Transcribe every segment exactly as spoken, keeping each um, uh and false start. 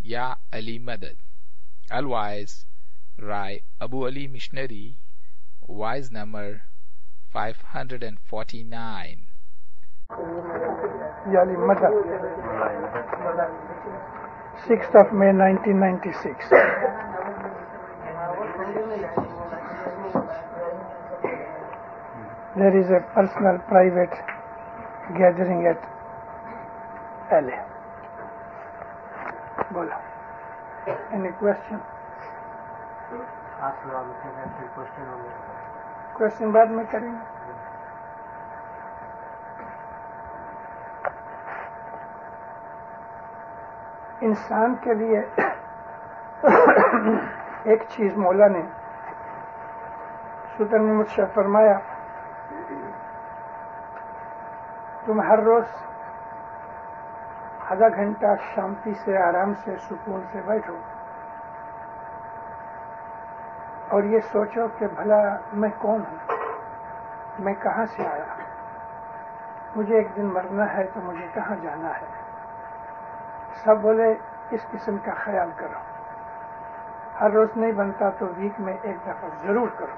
Ya Ali Madad. Otherwise, Rai Abu Ali Missionary, wise number five hundred forty-nine. Ya Ali Madad, sixth of May nineteen ninety-six. There is a personal private gathering at L A. Bola. Any question? Question बाद में करेंगे. इंसान के लिए एक चीज मौला ने सुल्तान मोहम्मद शाह फरमाया, तुम हर रोज आधा घंटा शांति से, आराम से, सुकून से बैठो और ये सोचो कि भला मैं कौन हूं, मैं कहां से आया, मुझे एक दिन मरना है तो मुझे कहां जाना है. सब बोले इस किस्म का ख्याल करो. हर रोज नहीं बनता तो वीक में एक दफा जरूर करो.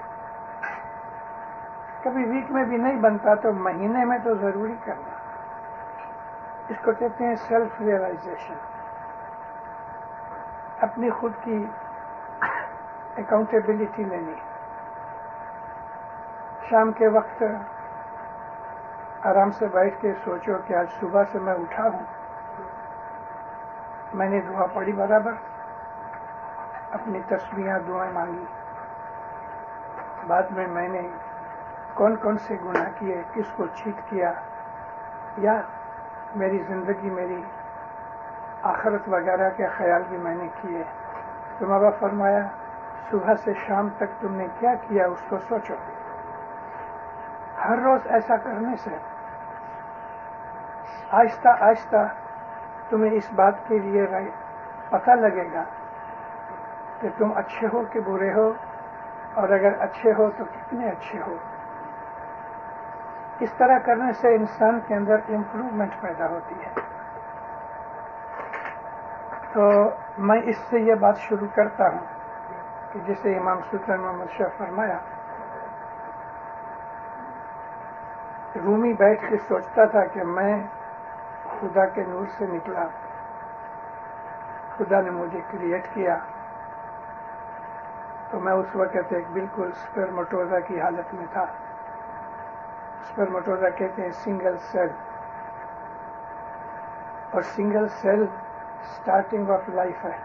कभी वीक में भी नहीं बनता तो महीने में तो जरूरी करना. इसको कहते हैं सेल्फ रियलाइजेशन. अपनी खुद की अकाउंटेबिलिटी लेनी. शाम के वक्त आराम से बैठ के सोचो कि आज सुबह से मैं उठा हूं, मैंने दुआ पढ़ी बराबर, अपनी तस्बीहां दुआएं मांगी, बाद में मैंने कौन कौन से गुनाह किए, किसको चीट किया, या मेरी जिंदगी, मेरी आखिरत वगैरह के ख्याल भी मैंने किए. तो बाबा फरमाया सुबह से शाम तक तुमने क्या किया उसको सोचो. हर रोज ऐसा करने से आहिस्ता आहिस्ता तुम्हें इस बात के लिए पता लगेगा कि तुम अच्छे हो कि बुरे हो, और अगर अच्छे हो तो कितने अच्छे हो. इस तरह करने से इंसान के अंदर इम्प्रूवमेंट पैदा होती है. तो मैं इससे ये बात शुरू करता हूं कि जैसे इमाम सुल्तान मोहम्मद शाह फरमाया, रूमी बैठ के सोचता था कि मैं खुदा के नूर से निकला, खुदा ने मुझे क्रिएट किया, तो मैं उस वक्त एक बिल्कुल स्पर्मेटोजा की हालत में था. स्पर्मेटोजा कहते हैं सिंगल सेल, और single cell starting of life है.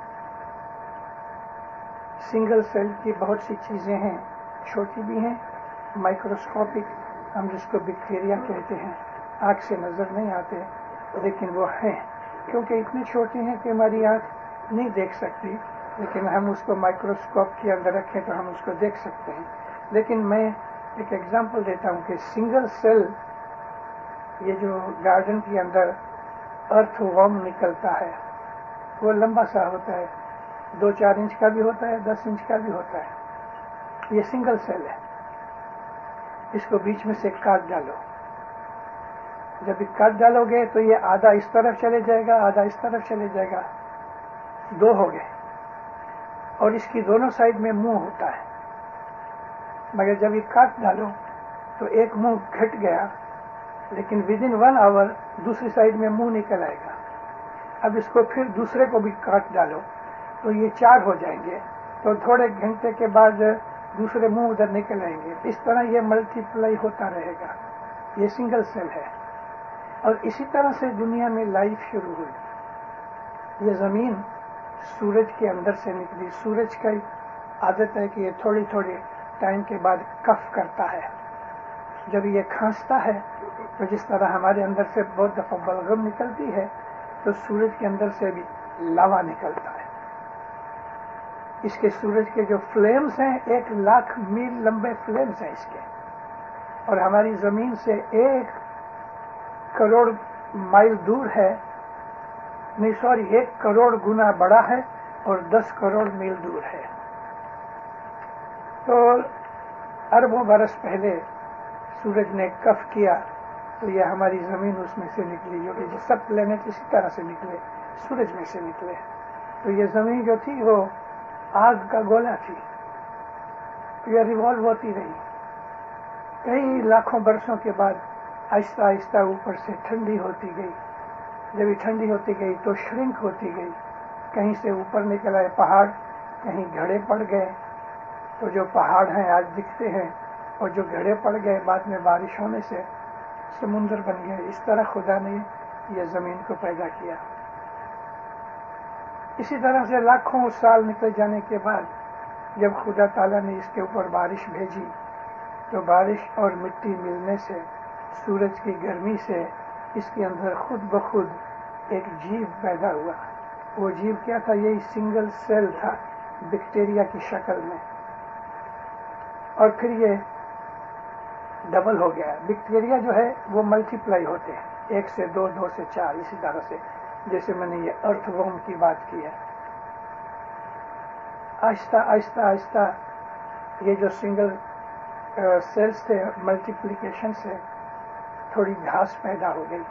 सिंगल सेल की बहुत सी चीजें हैं, छोटी भी हैं, माइक्रोस्कोपिक, हम जिसको बैक्टीरिया कहते हैं, आंख से नजर नहीं आते लेकिन वो हैं, क्योंकि इतनी छोटी हैं कि हमारी आंख नहीं देख सकती, लेकिन हम उसको माइक्रोस्कोप के अंदर रखें तो हम उसको देख सकते हैं. लेकिन मैं एक एग्जांपल देता हूं कि सिंगल सेल, ये जो गार्डन के अंदर अर्थ वॉर्म निकलता है वो लंबा सा होता है, दो चार इंच का भी होता है, दस इंच का भी होता है. ये सिंगल सेल है. इसको बीच में से काट डालो. जब काट डालोगे तो ये आधा इस तरफ चले जाएगा, आधा इस तरफ चले जाएगा, दो हो गए. और इसकी दोनों साइड में मुंह होता है, मगर जब ये काट डालो तो एक मुंह घट गया, लेकिन विद इन वन आवर दूसरी साइड में मुंह निकल आएगा. अब इसको फिर दूसरे को भी काट डालो तो ये चार हो जाएंगे, तो थोड़े घंटे के बाद दूसरे मुंह उधर निकल आएंगे. इस तरह ये मल्टीप्लाई होता रहेगा. ये सिंगल सेल है. और इसी तरह से दुनिया में लाइफ शुरू हुई. ये जमीन सूरज के अंदर से निकली. सूरज का आदत है कि ये थोड़ी थोड़ी टाइम के बाद कफ करता है. जब ये खांसता है तो जिस तरह हमारे अंदर से बहुत दफा बलगम निकलती है, तो सूरज के अंदर से भी लावा निकलता है. इसके सूरज के जो फ्लेम्स हैं, एक लाख मील लंबे फ्लेम्स हैं इसके, और हमारी जमीन से एक करोड़ माइल दूर है, नहीं सॉरी एक करोड़ गुना बड़ा है और दस करोड़ मील दूर है. तो अरबों बरस पहले सूरज ने कफ किया तो यह हमारी जमीन उसमें से निकली, जो कि सब प्लेनेट इसी तरह से निकले, सूरज में से निकले. تو یہ زمین جو تھی وہ آگ کا گولا تھی، یہ ریوالو ہوتی رہی، کئی لاکھوں برسوں کے بعد آہستہ آہستہ اوپر سے ٹھنڈی ہوتی گئی، جب یہ ٹھنڈی ہوتی گئی تو شرنک ہوتی گئی، کہیں سے اوپر نکل آئے پہاڑ، کہیں گھڑے پڑ گئے، تو جو پہاڑ ہیں آج دکھتے ہیں، اور جو گھڑے پڑ گئے بعد میں بارش ہونے سے سمندر بن گئے۔ اس طرح خدا نے یہ زمین کو پیدا کیا۔ اسی طرح سے لاکھوں سال نکل جانے کے بعد جب خدا تعالیٰ نے اس کے اوپر بارش بھیجی تو بارش اور مٹی ملنے سے، سورج کی گرمی سے اس کے اندر خود بخود ایک جیو پیدا ہوا۔ وہ جیو کیا تھا؟ یہی سنگل سیل تھا، بیکٹیریا کی شکل میں، اور پھر یہ ڈبل ہو گیا۔ بیکٹیریا جو ہے وہ ملٹی پلائی ہوتے ہیں، ایک سے دو، دو سے چار، اسی طرح سے جیسے میں نے یہ ارتھ ورم کی بات کی ہے۔ آہستہ آہستہ آہستہ یہ جو سنگل سیلز تھے، ملٹیپلیکیشن سے تھوڑی گھاس پیدا ہو گئی،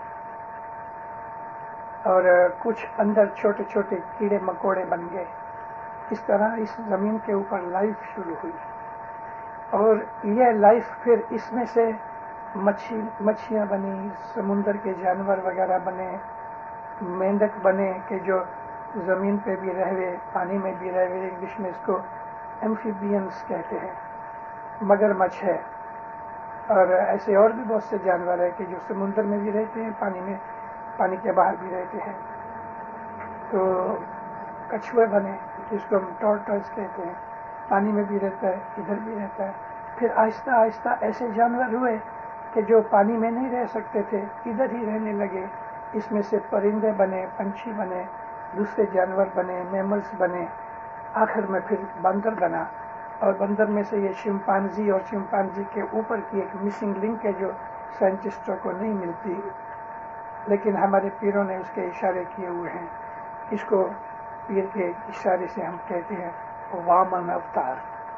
اور کچھ اندر چھوٹے چھوٹے کیڑے مکوڑے بن گئے۔ اس طرح اس زمین کے اوپر لائف شروع ہوئی، اور یہ لائف پھر اس میں سے مچھی مچھیاں بنی، سمندر کے جانور وغیرہ بنے، مینڈک بنے کہ جو زمین پہ بھی رہے، پانی میں بھی رہے، انگلش میں اس کو ایمفیبینس کہتے ہیں، مگر مچھ ہے، اور ایسے اور بھی بہت سے جانور ہیں کہ جو سمندر میں بھی رہتے ہیں، پانی میں پانی کے باہر بھی رہتے ہیں۔ تو کچھوے بنے جس کو ہم ٹورٹلز کہتے ہیں، پانی میں بھی رہتا ہے، ادھر بھی رہتا ہے۔ پھر آہستہ آہستہ ایسے جانور ہوئے کہ جو پانی میں نہیں رہ سکتے تھے، ادھر ہی رہنے لگے۔ اس میں سے پرندے بنے، پنچھی بنے، دوسرے جانور بنے، میملز بنے، آخر میں پھر بندر بنا، اور بندر میں سے یہ چمپانزی، اور چمپانزی کے اوپر کی ایک مسنگ لنک ہے جو سائنٹسٹوں کو نہیں ملتی، لیکن ہمارے پیروں نے اس کے اشارے کیے ہوئے ہیں۔ اس کو پیر کے اشارے سے ہم کہتے ہیں وامن اوتار۔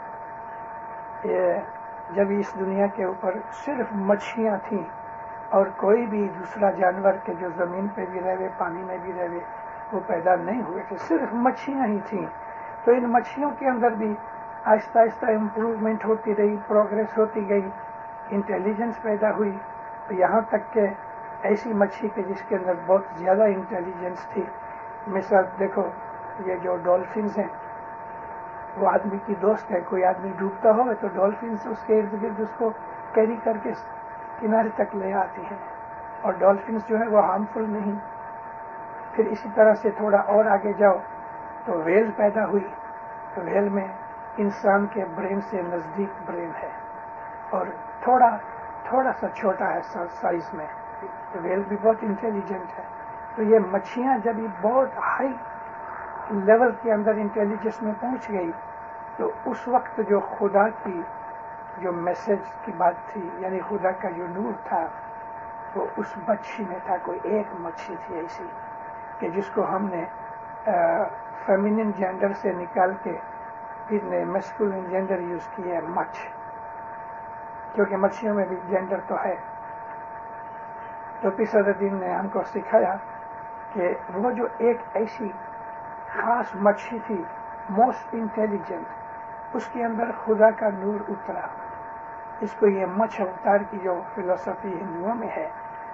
یہ جب اس دنیا کے اوپر صرف مچھیاں تھیں اور کوئی بھی دوسرا جانور کے جو زمین پہ بھی رہے، پانی میں بھی رہے، وہ پیدا نہیں ہوئے تھے، صرف مچھیاں ہی تھیں، تو ان مچھلیوں کے اندر بھی آہستہ آہستہ امپروومنٹ ہوتی رہی، پروگریس ہوتی گئی، انٹیلیجنس پیدا ہوئی، یہاں تک کہ ایسی مچھی کہ جس کے اندر بہت زیادہ انٹیلیجنس تھی۔ مثال دیکھو، یہ جو ڈولفنز ہیں وہ آدمی کی دوست ہے، کوئی آدمی ڈوبتا ہو تو ڈولفنز اس کے ارد گرد اس کو کیری کر کے کنارے تک لے آتی ہیں، اور ڈولفنز جو ہے وہ ہارمفل نہیں۔ پھر اسی طرح سے تھوڑا اور آگے جاؤ تو ویل پیدا ہوئی، تو ویل میں انسان کے برین سے نزدیک برین ہے، اور تھوڑا تھوڑا سا چھوٹا ہے سائز میں، تو ویل بھی بہت انٹیلیجنٹ ہے۔ تو یہ مچھیاں جب یہ بہت ہائی لیول کے اندر انٹیلیجنس میں پہنچ گئی تو اس وقت جو خدا کی جو میسج کی بات تھی، یعنی خدا کا جو نور تھا وہ اس مچھی میں تھا۔ کوئی ایک مچھی تھی ایسی کہ جس کو ہم نے فیمینن جینڈر سے نکال کے پھر نے میسکولن جینڈر یوز کیا ہے، مچھ، کیونکہ مچھلیوں میں بھی جینڈر تو ہے۔ تو پی صدر الدین نے ہم کو سکھایا کہ وہ جو ایک ایسی خاص مچھی تھی، موسٹ انٹیلیجنٹ، اس کے اندر خدا کا نور اترا۔ اس کو یہ مچھ اوتار کی جو فلسفی ہندوؤں میں ہے،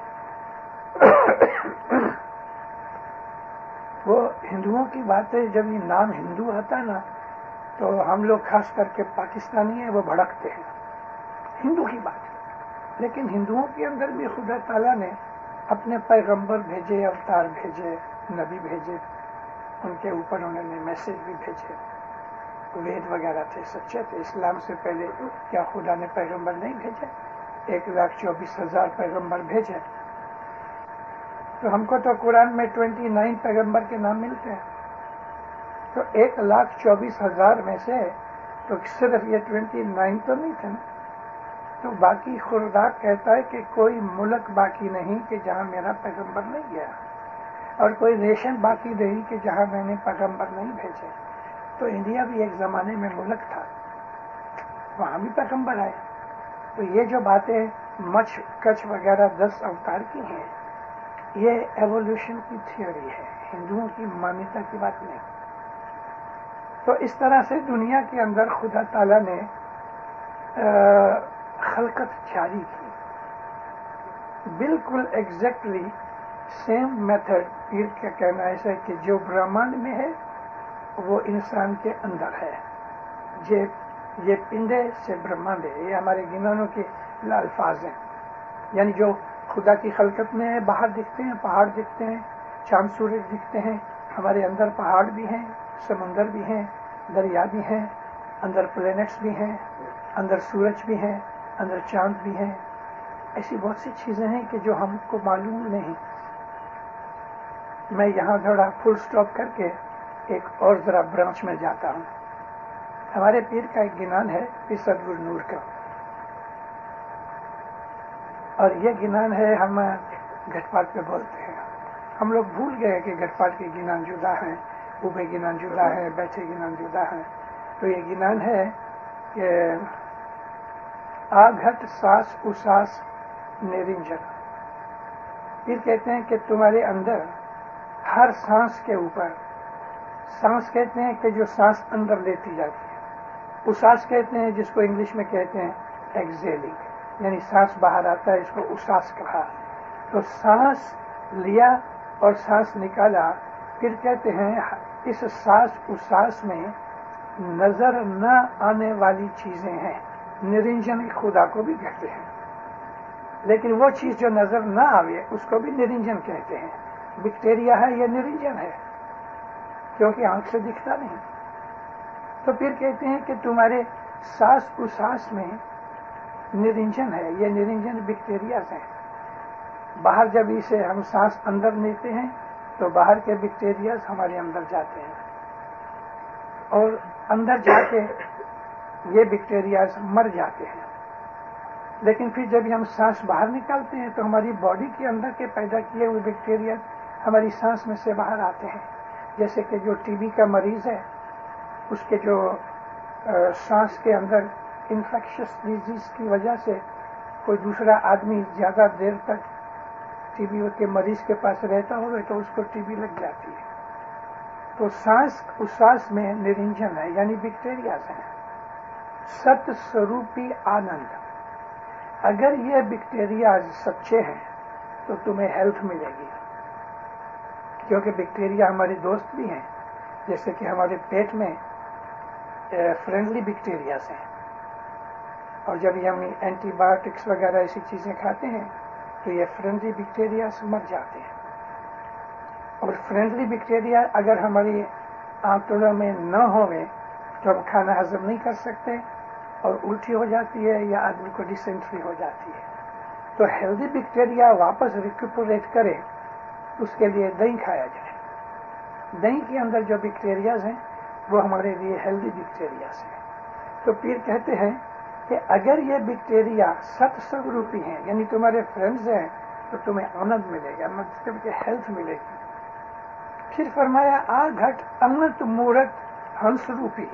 وہ ہندوؤں کی بات ہے۔ جب یہ نام ہندو آتا نا تو ہم لوگ خاص کر کے پاکستانی ہیں وہ بھڑکتے ہیں، ہندو کی بات ہے، لیکن ہندوؤں کے اندر بھی خدا تعالیٰ نے اپنے پیغمبر بھیجے، اوتار بھیجے، نبی بھیجے، ان کے اوپر انہوں نے میسج بھی بھیجے، وید وغیرہ تھے، سچے تھے۔ اسلام سے پہلے کیا خدا نے پیغمبر نہیں بھیجے؟ ایک لاکھ چوبیس ہزار پیغمبر بھیجے۔ تو ہم کو تو قرآن میں ٹوینٹی نائن پیغمبر کے نام ملتے ہیں، تو ایک لاکھ چوبیس ہزار میں سے تو صرف یہ ٹوینٹی نائن تو نہیں تھے نا، تو باقی خدا کہتا ہے کہ کوئی ملک باقی نہیں کہ جہاں میرا پیغمبر نہیں گیا، اور کوئی نیشن باقی نہیں کہ جہاں میں نے پیغمبر نہیں بھیجے۔ تو انڈیا بھی ایک زمانے میں ملک تھا، وہاں بھی پیغمبر آئے۔ تو یہ جو باتیں مچھ کچھ وغیرہ دس اوتار کی ہیں، یہ ایوولوشن کی تھیوری ہے، ہندوؤں کی مانیتا کی بات نہیں۔ تو اس طرح سے دنیا کے اندر خدا تعالیٰ نے خلقت جاری کی. بالکل ایگزیکٹلی سیم میتھڈ پیر کا کہنا ایسا ہے کہ جو برہمانڈ میں ہے وہ انسان کے اندر ہے. یہ یہ پنڈے سے برہمانڈ ہے. یہ ہمارے گنانوں کے الفاظ ہیں. یعنی جو خدا کی خلقت میں ہے باہر دکھتے ہیں، پہاڑ دکھتے ہیں، چاند سورج دکھتے ہیں. ہمارے اندر پہاڑ بھی ہیں، سمندر بھی ہیں، دریا بھی ہیں، اندر پلینٹس بھی ہیں، اندر سورج بھی ہیں، اندر چاند بھی ہیں. ایسی بہت سی چیزیں ہیں کہ جو ہم کو معلوم نہیں. میں یہاں تھوڑا فل سٹاپ کر کے ایک اور ذرا برانچ میں جاتا ہوں. ہمارے پیر کا ایک گنان ہے پیر صدگرو نور کا، اور یہ گنان ہے ہم گھٹ پاٹ پہ بولتے ہیں. ہم لوگ بھول گئے کہ گھٹ پاٹ کے گنان جدا ہیں، اوبے گنان جدا ہے، بیٹھے گنان جدا ہیں. تو یہ گنان ہے کہ آ گھٹ ساس اساس نرنجن. پھر کہتے ہیں کہ تمہارے اندر ہر سانس کے اوپر، سانس کہتے ہیں کہ جو سانس اندر لیتی جاتی ہے، اساس کہتے ہیں جس کو انگلش میں کہتے ہیں ایکزیلنگ، یعنی سانس باہر آتا ہے، اس کو اساس کہا. تو سانس لیا اور سانس نکالا. پھر کہتے ہیں اس سانس اساس میں نظر نہ آنے والی چیزیں ہیں. نرنجن خدا کو بھی کہتے ہیں، لیکن وہ چیز جو نظر نہ آوے اس کو بھی نرنجن کہتے ہیں. بیکٹیریا ہے یہ نرنجن ہے کیونکہ آنکھ سے دکھتا نہیں. تو پھر کہتے ہیں کہ تمہارے سانس اساس میں نرنجن ہے. یہ نرنجن بیکٹیریاز ہیں. باہر جب اسے ہم سانس اندر لیتے ہیں تو باہر کے بیکٹیریاز ہمارے اندر جاتے ہیں، اور اندر جا کے یہ بیکٹیریاز مر جاتے ہیں. لیکن پھر جب ہم سانس باہر نکالتے ہیں تو ہماری باڈی کے اندر کے پیدا کیے ہوئے بیکٹیریا ہماری سانس میں سے باہر آتے ہیں. جیسے کہ جو ٹی بی کا مریض ہے، اس کے جو سانس کے اندر انفیکشس ڈیزیز کی وجہ سے کوئی دوسرا آدمی زیادہ دیر تک ٹی بی کے مریض کے پاس رہتا ہوگا تو اس کو ٹی بی لگ جاتی ہے. تو سانس اساس میں نرنجن ہے، یعنی بیکٹیریاز ہیں. ست سوروپی آنند. اگر یہ بیکٹیریاز سچے ہیں تو تمہیں ہیلتھ ملے گی، کیونکہ بیکٹیریا ہمارے دوست بھی ہیں. جیسے کہ ہمارے پیٹ میں فرینڈلی بیکٹیریاز ہیں، اور جب یہ ہم اینٹی بایوٹکس وغیرہ ایسی چیزیں کھاتے ہیں تو یہ فرینڈلی بیکٹیریاز مر جاتے ہیں. اور فرینڈلی بیکٹیریا اگر ہماری آنتڑوں میں نہ ہوئے تو ہم کھانا ہضم نہیں کر سکتے اور الٹی ہو جاتی ہے یا آدمی کو ڈیسینٹری ہو جاتی ہے. تو ہیلدی بیکٹیریا واپس ریکوپریٹ کرے اس کے لیے دہی کھایا جائے. دہی کے اندر جو بیکٹیریاز ہیں وہ ہمارے لیے ہیلدی بیکٹیریاز ہیں. تو پیر کہتے ہیں کہ اگر یہ بیکٹیریا ست سوروپی ہیں، یعنی تمہارے فرینڈز ہیں، تو تمہیں آنند ملے گا، مطلب کہ ہیلتھ ملے گی. پھر فرمایا آ گھٹ انت مورت ہنس روپی.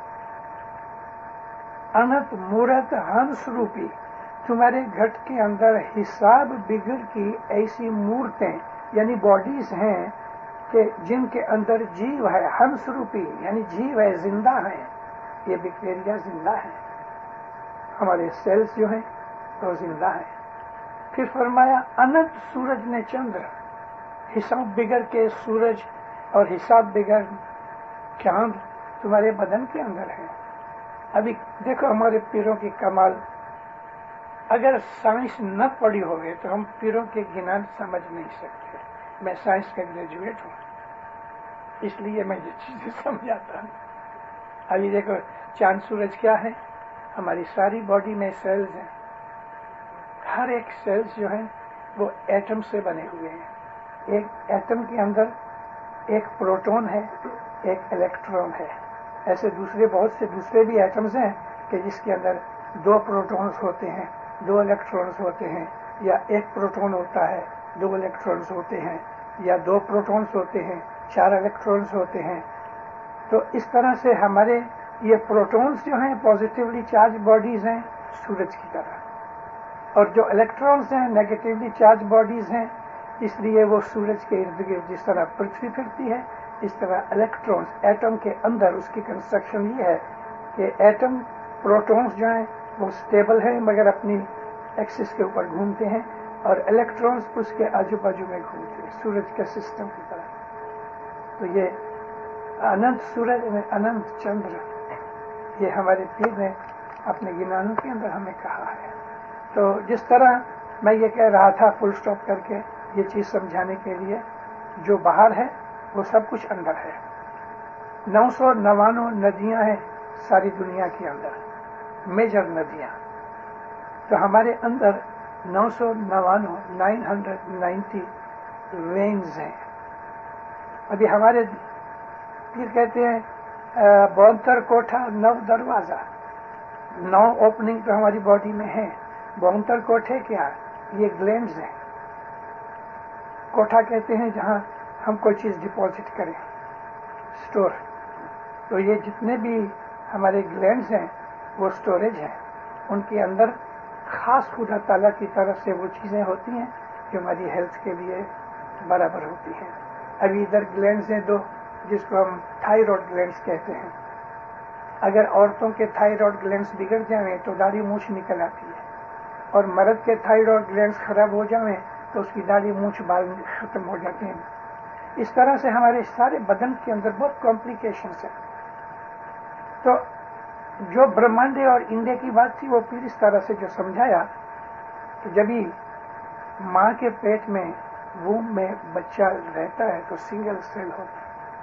انت مورت ہنس روپی. تمہارے گھٹ کے اندر حساب بگڑ کی ایسی مورتیں یعنی باڈیز ہیں کہ جن کے اندر جیو ہے. ہنس روپی یعنی جیو ہے، زندہ ہیں. یہ بیکٹیریا زندہ ہیں. ہمارے سیلز جو ہیں وہ زندہ ہیں. پھر فرمایا انت سورج نے چندر. حساب بگڑ کے سورج اور حساب بگڑ چاند تمہارے بدن کے اندر ہے. ابھی دیکھو ہمارے پیروں کی کمال. اگر سائنس نہ پڑھی ہوگی تو ہم پیروں کے گنان سمجھ نہیں سکتے. میں سائنس کا گریجویٹ ہوں، اس لیے میں یہ چیزیں سمجھاتا ہوں. ابھی دیکھو چاند سورج کیا ہے، ہماری ساری باڈی میں سیلز ہیں. ہر ایک سیلز جو ہیں وہ ایٹم سے بنے ہوئے ہیں. ایک ایٹم کے اندر ایک پروٹون ہے، ایک الیکٹرون ہے. ایسے دوسرے بہت سے دوسرے بھی ایٹمز ہیں کہ جس کے اندر دو پروٹونز ہوتے ہیں، دو الیکٹرونز ہوتے ہیں، یا ایک پروٹون ہوتا ہے، دو الیکٹرونز ہوتے ہیں، یا دو پروٹونز ہوتے ہیں، چار الیکٹرونز ہوتے ہیں. تو اس طرح سے ہمارے یہ پروٹونز جو ہیں پازیٹیولی چارج باڈیز ہیں سورج کی طرح، اور جو الیکٹرونز ہیں نیگیٹیولی چارج باڈیز ہیں. اس لیے وہ سورج کے ارد گرد جس طرح پرتھوی پھرتی ہے اس طرح الیکٹرونز ایٹم کے اندر اس کی کنسٹرکشن یہ ہے کہ ایٹم پروٹونز جو ہیں وہ اسٹیبل ہیں مگر اپنی ایکسس کے اوپر گھومتے ہیں اور الیکٹرونز اس کے آجو باجو میں گھومتے ہیں سورج کے سسٹم کی طرح. تو یہ اننت سورج میں اننت چندر یہ ہمارے پیر نے اپنے گنانوں کے اندر ہمیں کہا ہے. تو جس طرح میں یہ کہہ رہا تھا فل اسٹاپ کر کے یہ چیز سمجھانے کے لیے جو باہر ہے وہ سب کچھ اندر ہے. نو سو نوانو ندیاں ہیں ساری دنیا کے اندر میجر ندیاں. تو ہمارے اندر نو سو نوانو نائن ہنڈریڈ نائنٹی وینز ہیں. ابھی ہمارے پیر کہتے ہیں بہتر کوٹھا نو دروازہ. نو اوپننگ تو ہماری باڈی میں ہے. بہتر کوٹھے کیا یہ گلینڈز ہیں. کوٹھا کہتے ہیں جہاں ہم کوئی چیز ڈپازٹ کریں اسٹور. تو یہ جتنے بھی ہمارے گلینڈز ہیں وہ اسٹوریج ہیں. ان کے اندر خاص خدا تعالیٰ کی طرف سے وہ چیزیں ہوتی ہیں جو ہماری ہیلتھ کے لیے برابر ہوتی ہیں. ابھی ادھر گلینڈز ہیں دو جس کو ہم تھائیرائڈ گلینڈز کہتے ہیں. اگر عورتوں کے تھائیرائڈ گلینڈز بگڑ جائیں تو داڑھی مونچھ نکل آتی ہے اور مرد کے تھائیرائڈ گلینڈز خراب ہو جائیں تو اس کی داڑھی مونچھ بال ختم ہو جاتے ہیں. اس طرح سے ہمارے سارے بدن کے اندر بہت کمپلیکیشنز ہیں. تو جو برہمانڈے اور انڈے کی بات تھی وہ پھر اس طرح سے جو سمجھایا کہ جب ہی ماں کے پیٹ میں ووم میں بچہ رہتا ہے تو سنگل سیل ہوتا ہے.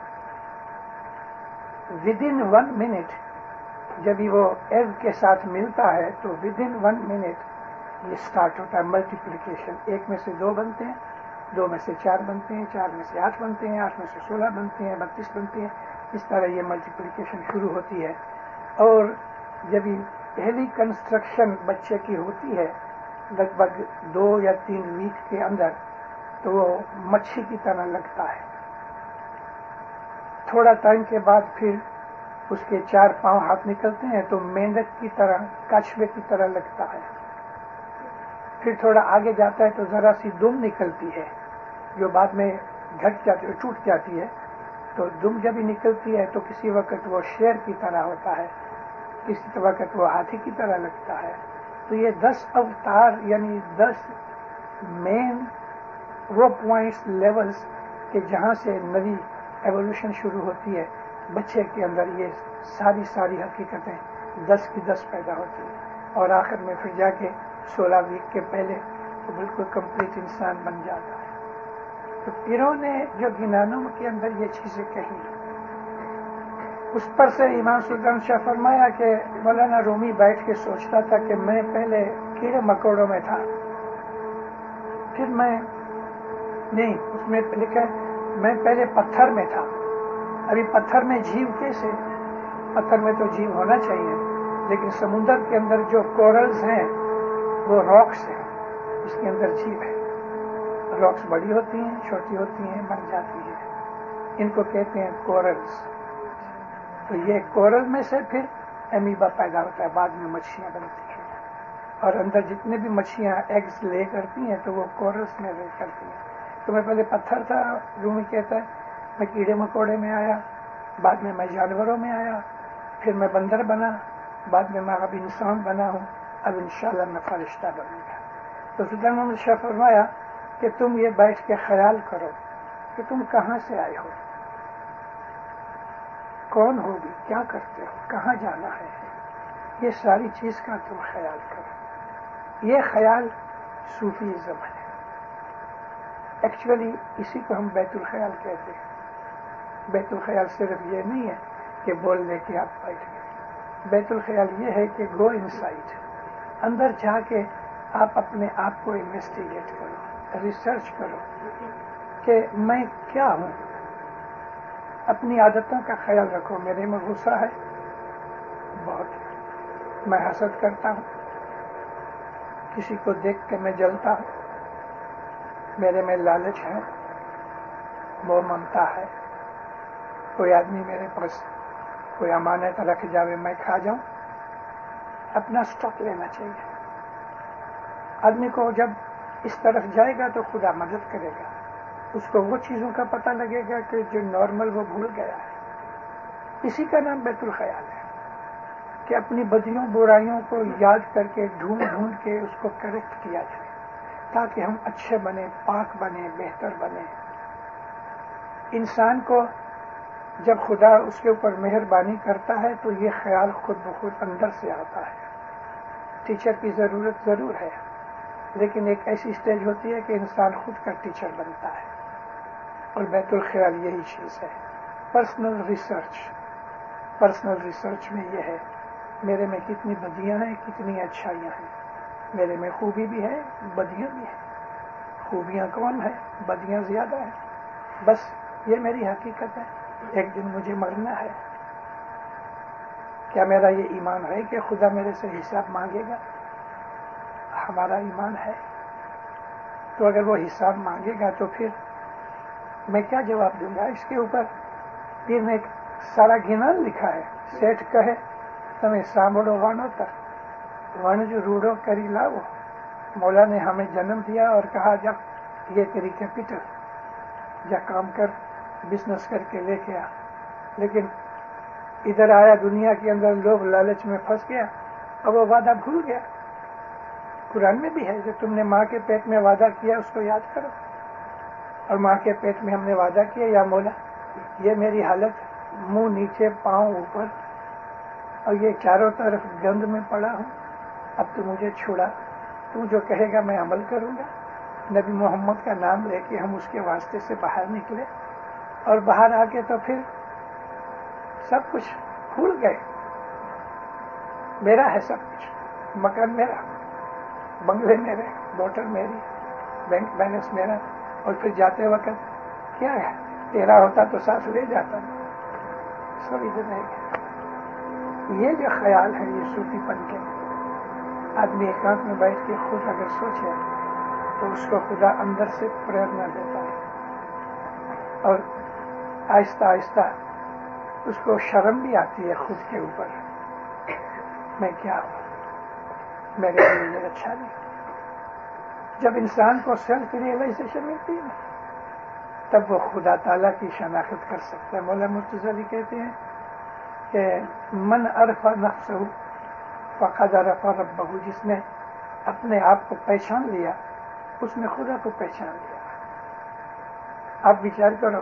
ود ان ون منٹ جب ہی وہ ایگ کے ساتھ ملتا ہے تو ود ان ون منٹ یہ اسٹارٹ ہوتا ہے ملٹیپلیکیشن. ایک میں سے دو بنتے ہیں, دو میں سے چار بنتے ہیں, چار میں سے آٹھ بنتے ہیں, آٹھ میں سے سولہ بنتے ہیں, بتیس بنتے ہیں. اس طرح یہ ملٹیپلیکیشن شروع ہوتی ہے. اور جب یہ پہلی کنسٹرکشن بچے کی ہوتی ہے لگ بھگ دو یا تین ویک کے اندر تو وہ مچھی کی طرح لگتا ہے. تھوڑا ٹائم کے بعد پھر اس کے چار پاؤں ہاتھ نکلتے ہیں تو مینڈک کی طرح کچھوے کی طرح لگتا ہے. پھر تھوڑا آگے جاتا ہے تو ذرا سی دم نکلتی ہے جو بعد میں گھٹ جاتی ہے, ٹوٹ جاتی ہے. تو دم جب ہی نکلتی ہے تو کسی وقت وہ شیر کی طرح ہوتا ہے, کسی وقت وہ ہاتھی کی طرح لگتا ہے. تو یہ دس اوتار یعنی دس مین وہ پوائنٹس لیولز کہ جہاں سے نئی ایوولوشن شروع ہوتی ہے بچے کے اندر یہ ساری ساری حقیقتیں دس کی دس پیدا ہوتی ہیں اور آخر میں پھر جا کے سولہ ویک کے پہلے وہ بالکل کمپلیٹ انسان بن جاتا ہے. تو پیروں نے جو گنانوں کے اندر یہ چیزیں کہی اس پر سے امام سلطان شاہ فرمایا کہ مولانا رومی بیٹھ کے سوچتا تھا کہ میں پہلے کیڑے مکوڑوں میں تھا, پھر میں نہیں اس میں لکھا میں پہلے پتھر میں تھا. ابھی پتھر میں جیو کیسے؟ پتھر میں تو جیو ہونا چاہیے لیکن سمندر کے اندر جو کورلز ہیں وہ راکس ہیں, اس کے اندر جیو ہے. راکس بڑی ہوتی ہیں, چھوٹی ہوتی ہیں, مر جاتی ہیں, ان کو کہتے ہیں کورلز. تو یہ کورل میں سے پھر امیبا پیدا ہوتا ہے, بعد میں مچھلیاں بنتی ہیں اور اندر جتنے بھی مچھلیاں ایگز لے کرتی ہیں تو وہ کورلز میں لے کرتی ہیں. تو میں پہلے پتھر تھا, رومی کہتا ہے, میں کیڑے مکوڑے میں آیا, بعد میں میں جانوروں میں آیا, پھر میں بندر بنا, بعد میں میں اب انسان بنا ہوں, اب انشاءاللہ میں فرشتہ بنوں گا. تو سلطان محمد شاہ فرمایا کہ تم یہ بیٹھ کے خیال کرو کہ تم کہاں سے آئے ہو, کون ہوگی, کیا کرتے ہو, کہاں جانا ہے, یہ ساری چیز کا تم خیال کرو. یہ خیال صوفیزم ہے. ایکچولی اسی کو ہم بیت الخیال کہتے ہیں. بیت الخیال صرف یہ نہیں ہے کہ بول لے کے آپ بیٹھ گئے. بیت الخیال یہ ہے کہ گو ان سائڈ, اندر جا کے آپ اپنے آپ کو انویسٹیگیٹ کرو, ریسرچ کرو کہ میں کیا ہوں. اپنی عادتوں کا خیال رکھو. میرے میں غصہ ہے بہت, میں حسد کرتا ہوں, کسی کو دیکھ کے میں جلتا ہوں, میرے میں لالچ ہے, وہ ممتا ہے. کوئی آدمی میرے پاس کوئی امانت رکھ جاوے میں کھا جاؤں. اپنا اسٹاک لینا چاہیے. آدمی کو جب اس طرف جائے گا تو خدا مدد کرے گا. اس کو وہ چیزوں کا پتہ لگے گا کہ جو نارمل وہ بھول گیا ہے. اسی کا نام بیت الخیال ہے کہ اپنی بدیوں برائیوں کو یاد کر کے ڈھونڈ ڈھونڈ کے اس کو کریکٹ کیا جائے تاکہ ہم اچھے بنے، پاک بنے، بہتر بنے. انسان کو جب خدا اس کے اوپر مہربانی کرتا ہے تو یہ خیال خود بخود اندر سے آتا ہے. ٹیچر کی ضرورت ضرور ہے، لیکن ایک ایسی اسٹیج ہوتی ہے کہ انسان خود کا ٹیچر بنتا ہے، اور بیت الخیال یہی چیز ہے. پرسنل ریسرچ پرسنل ریسرچ میں یہ ہے میرے میں کتنی بدیاں ہیں، کتنی اچھائیاں ہیں. میرے میں خوبی بھی ہے، بدیاں بھی ہیں. خوبیاں کم ہیں، بدیاں زیادہ ہیں. بس یہ میری حقیقت ہے. ایک دن مجھے مرنا ہے. کیا میرا یہ ایمان ہے کہ خدا میرے سے حساب مانگے گا؟ ہمارا ایمان ہے. تو اگر وہ حساب مانگے گا تو پھر میں کیا جواب دوں گا؟ اس کے اوپر پیر نے ایک سارا گنان لکھا ہے. سیٹھ کہے تمہیں سانبڑو وانو تر ون جو روڑو کری لاؤ. مولا نے ہمیں جنم دیا اور کہا جب یہ تیری کیپٹل، جا کام کر، بزنس کر کے لے کے آ. لیکن ادھر آیا دنیا کے اندر، لوگ لالچ میں پھنس گیا اور وہ وعدہ بھول گیا. قرآن میں بھی ہے جو تم نے ماں کے پیٹ میں وعدہ کیا اس کو یاد کرو. اور ماں کے پیٹ میں ہم نے وعدہ کیا یا مولا یہ میری حالت، منہ نیچے پاؤں اوپر اور یہ چاروں طرف گند میں پڑا ہوں، اب تو مجھے چھوڑا. تو جو کہے گا میں عمل کروں گا. نبی محمد کا نام لے کے ہم اس کے واسطے سے باہر نکلے اور باہر آ کے تو پھر سب کچھ بھول گئے. میرا ہے سب کچھ، مکان میرا، بنگلے میرے، موٹر میری، بینک بیلنس میرا. اور پھر جاتے وقت کیا ہے؟ تیرا ہوتا تو ساتھ لے جاتا. سب ادھر رہ گیا. یہ جو خیال ہے یہ صوفی پن کے، آدمی ایکانت میں بیٹھ کے خود اگر سوچے تو اس کو خدا اندر سے پریرنا دیتا ہے، اور آہستہ آہستہ اس کو شرم بھی آتی ہے خود کے اوپر. میں کیا ہوں، میرے لیے یہ اچھا نہیں. جب انسان کو سیلف ریئلائزیشن ملتی ہے تب وہ خدا تعالیٰ کی شناخت کر سکتا ہے. مولا مرتضی علی کہتے ہیں کہ من عرف نفسہ فقد عرف ربہ. جس نے اپنے آپ کو پہچان لیا اس نے خدا کو پہچان لیا. آپ وچار کرو،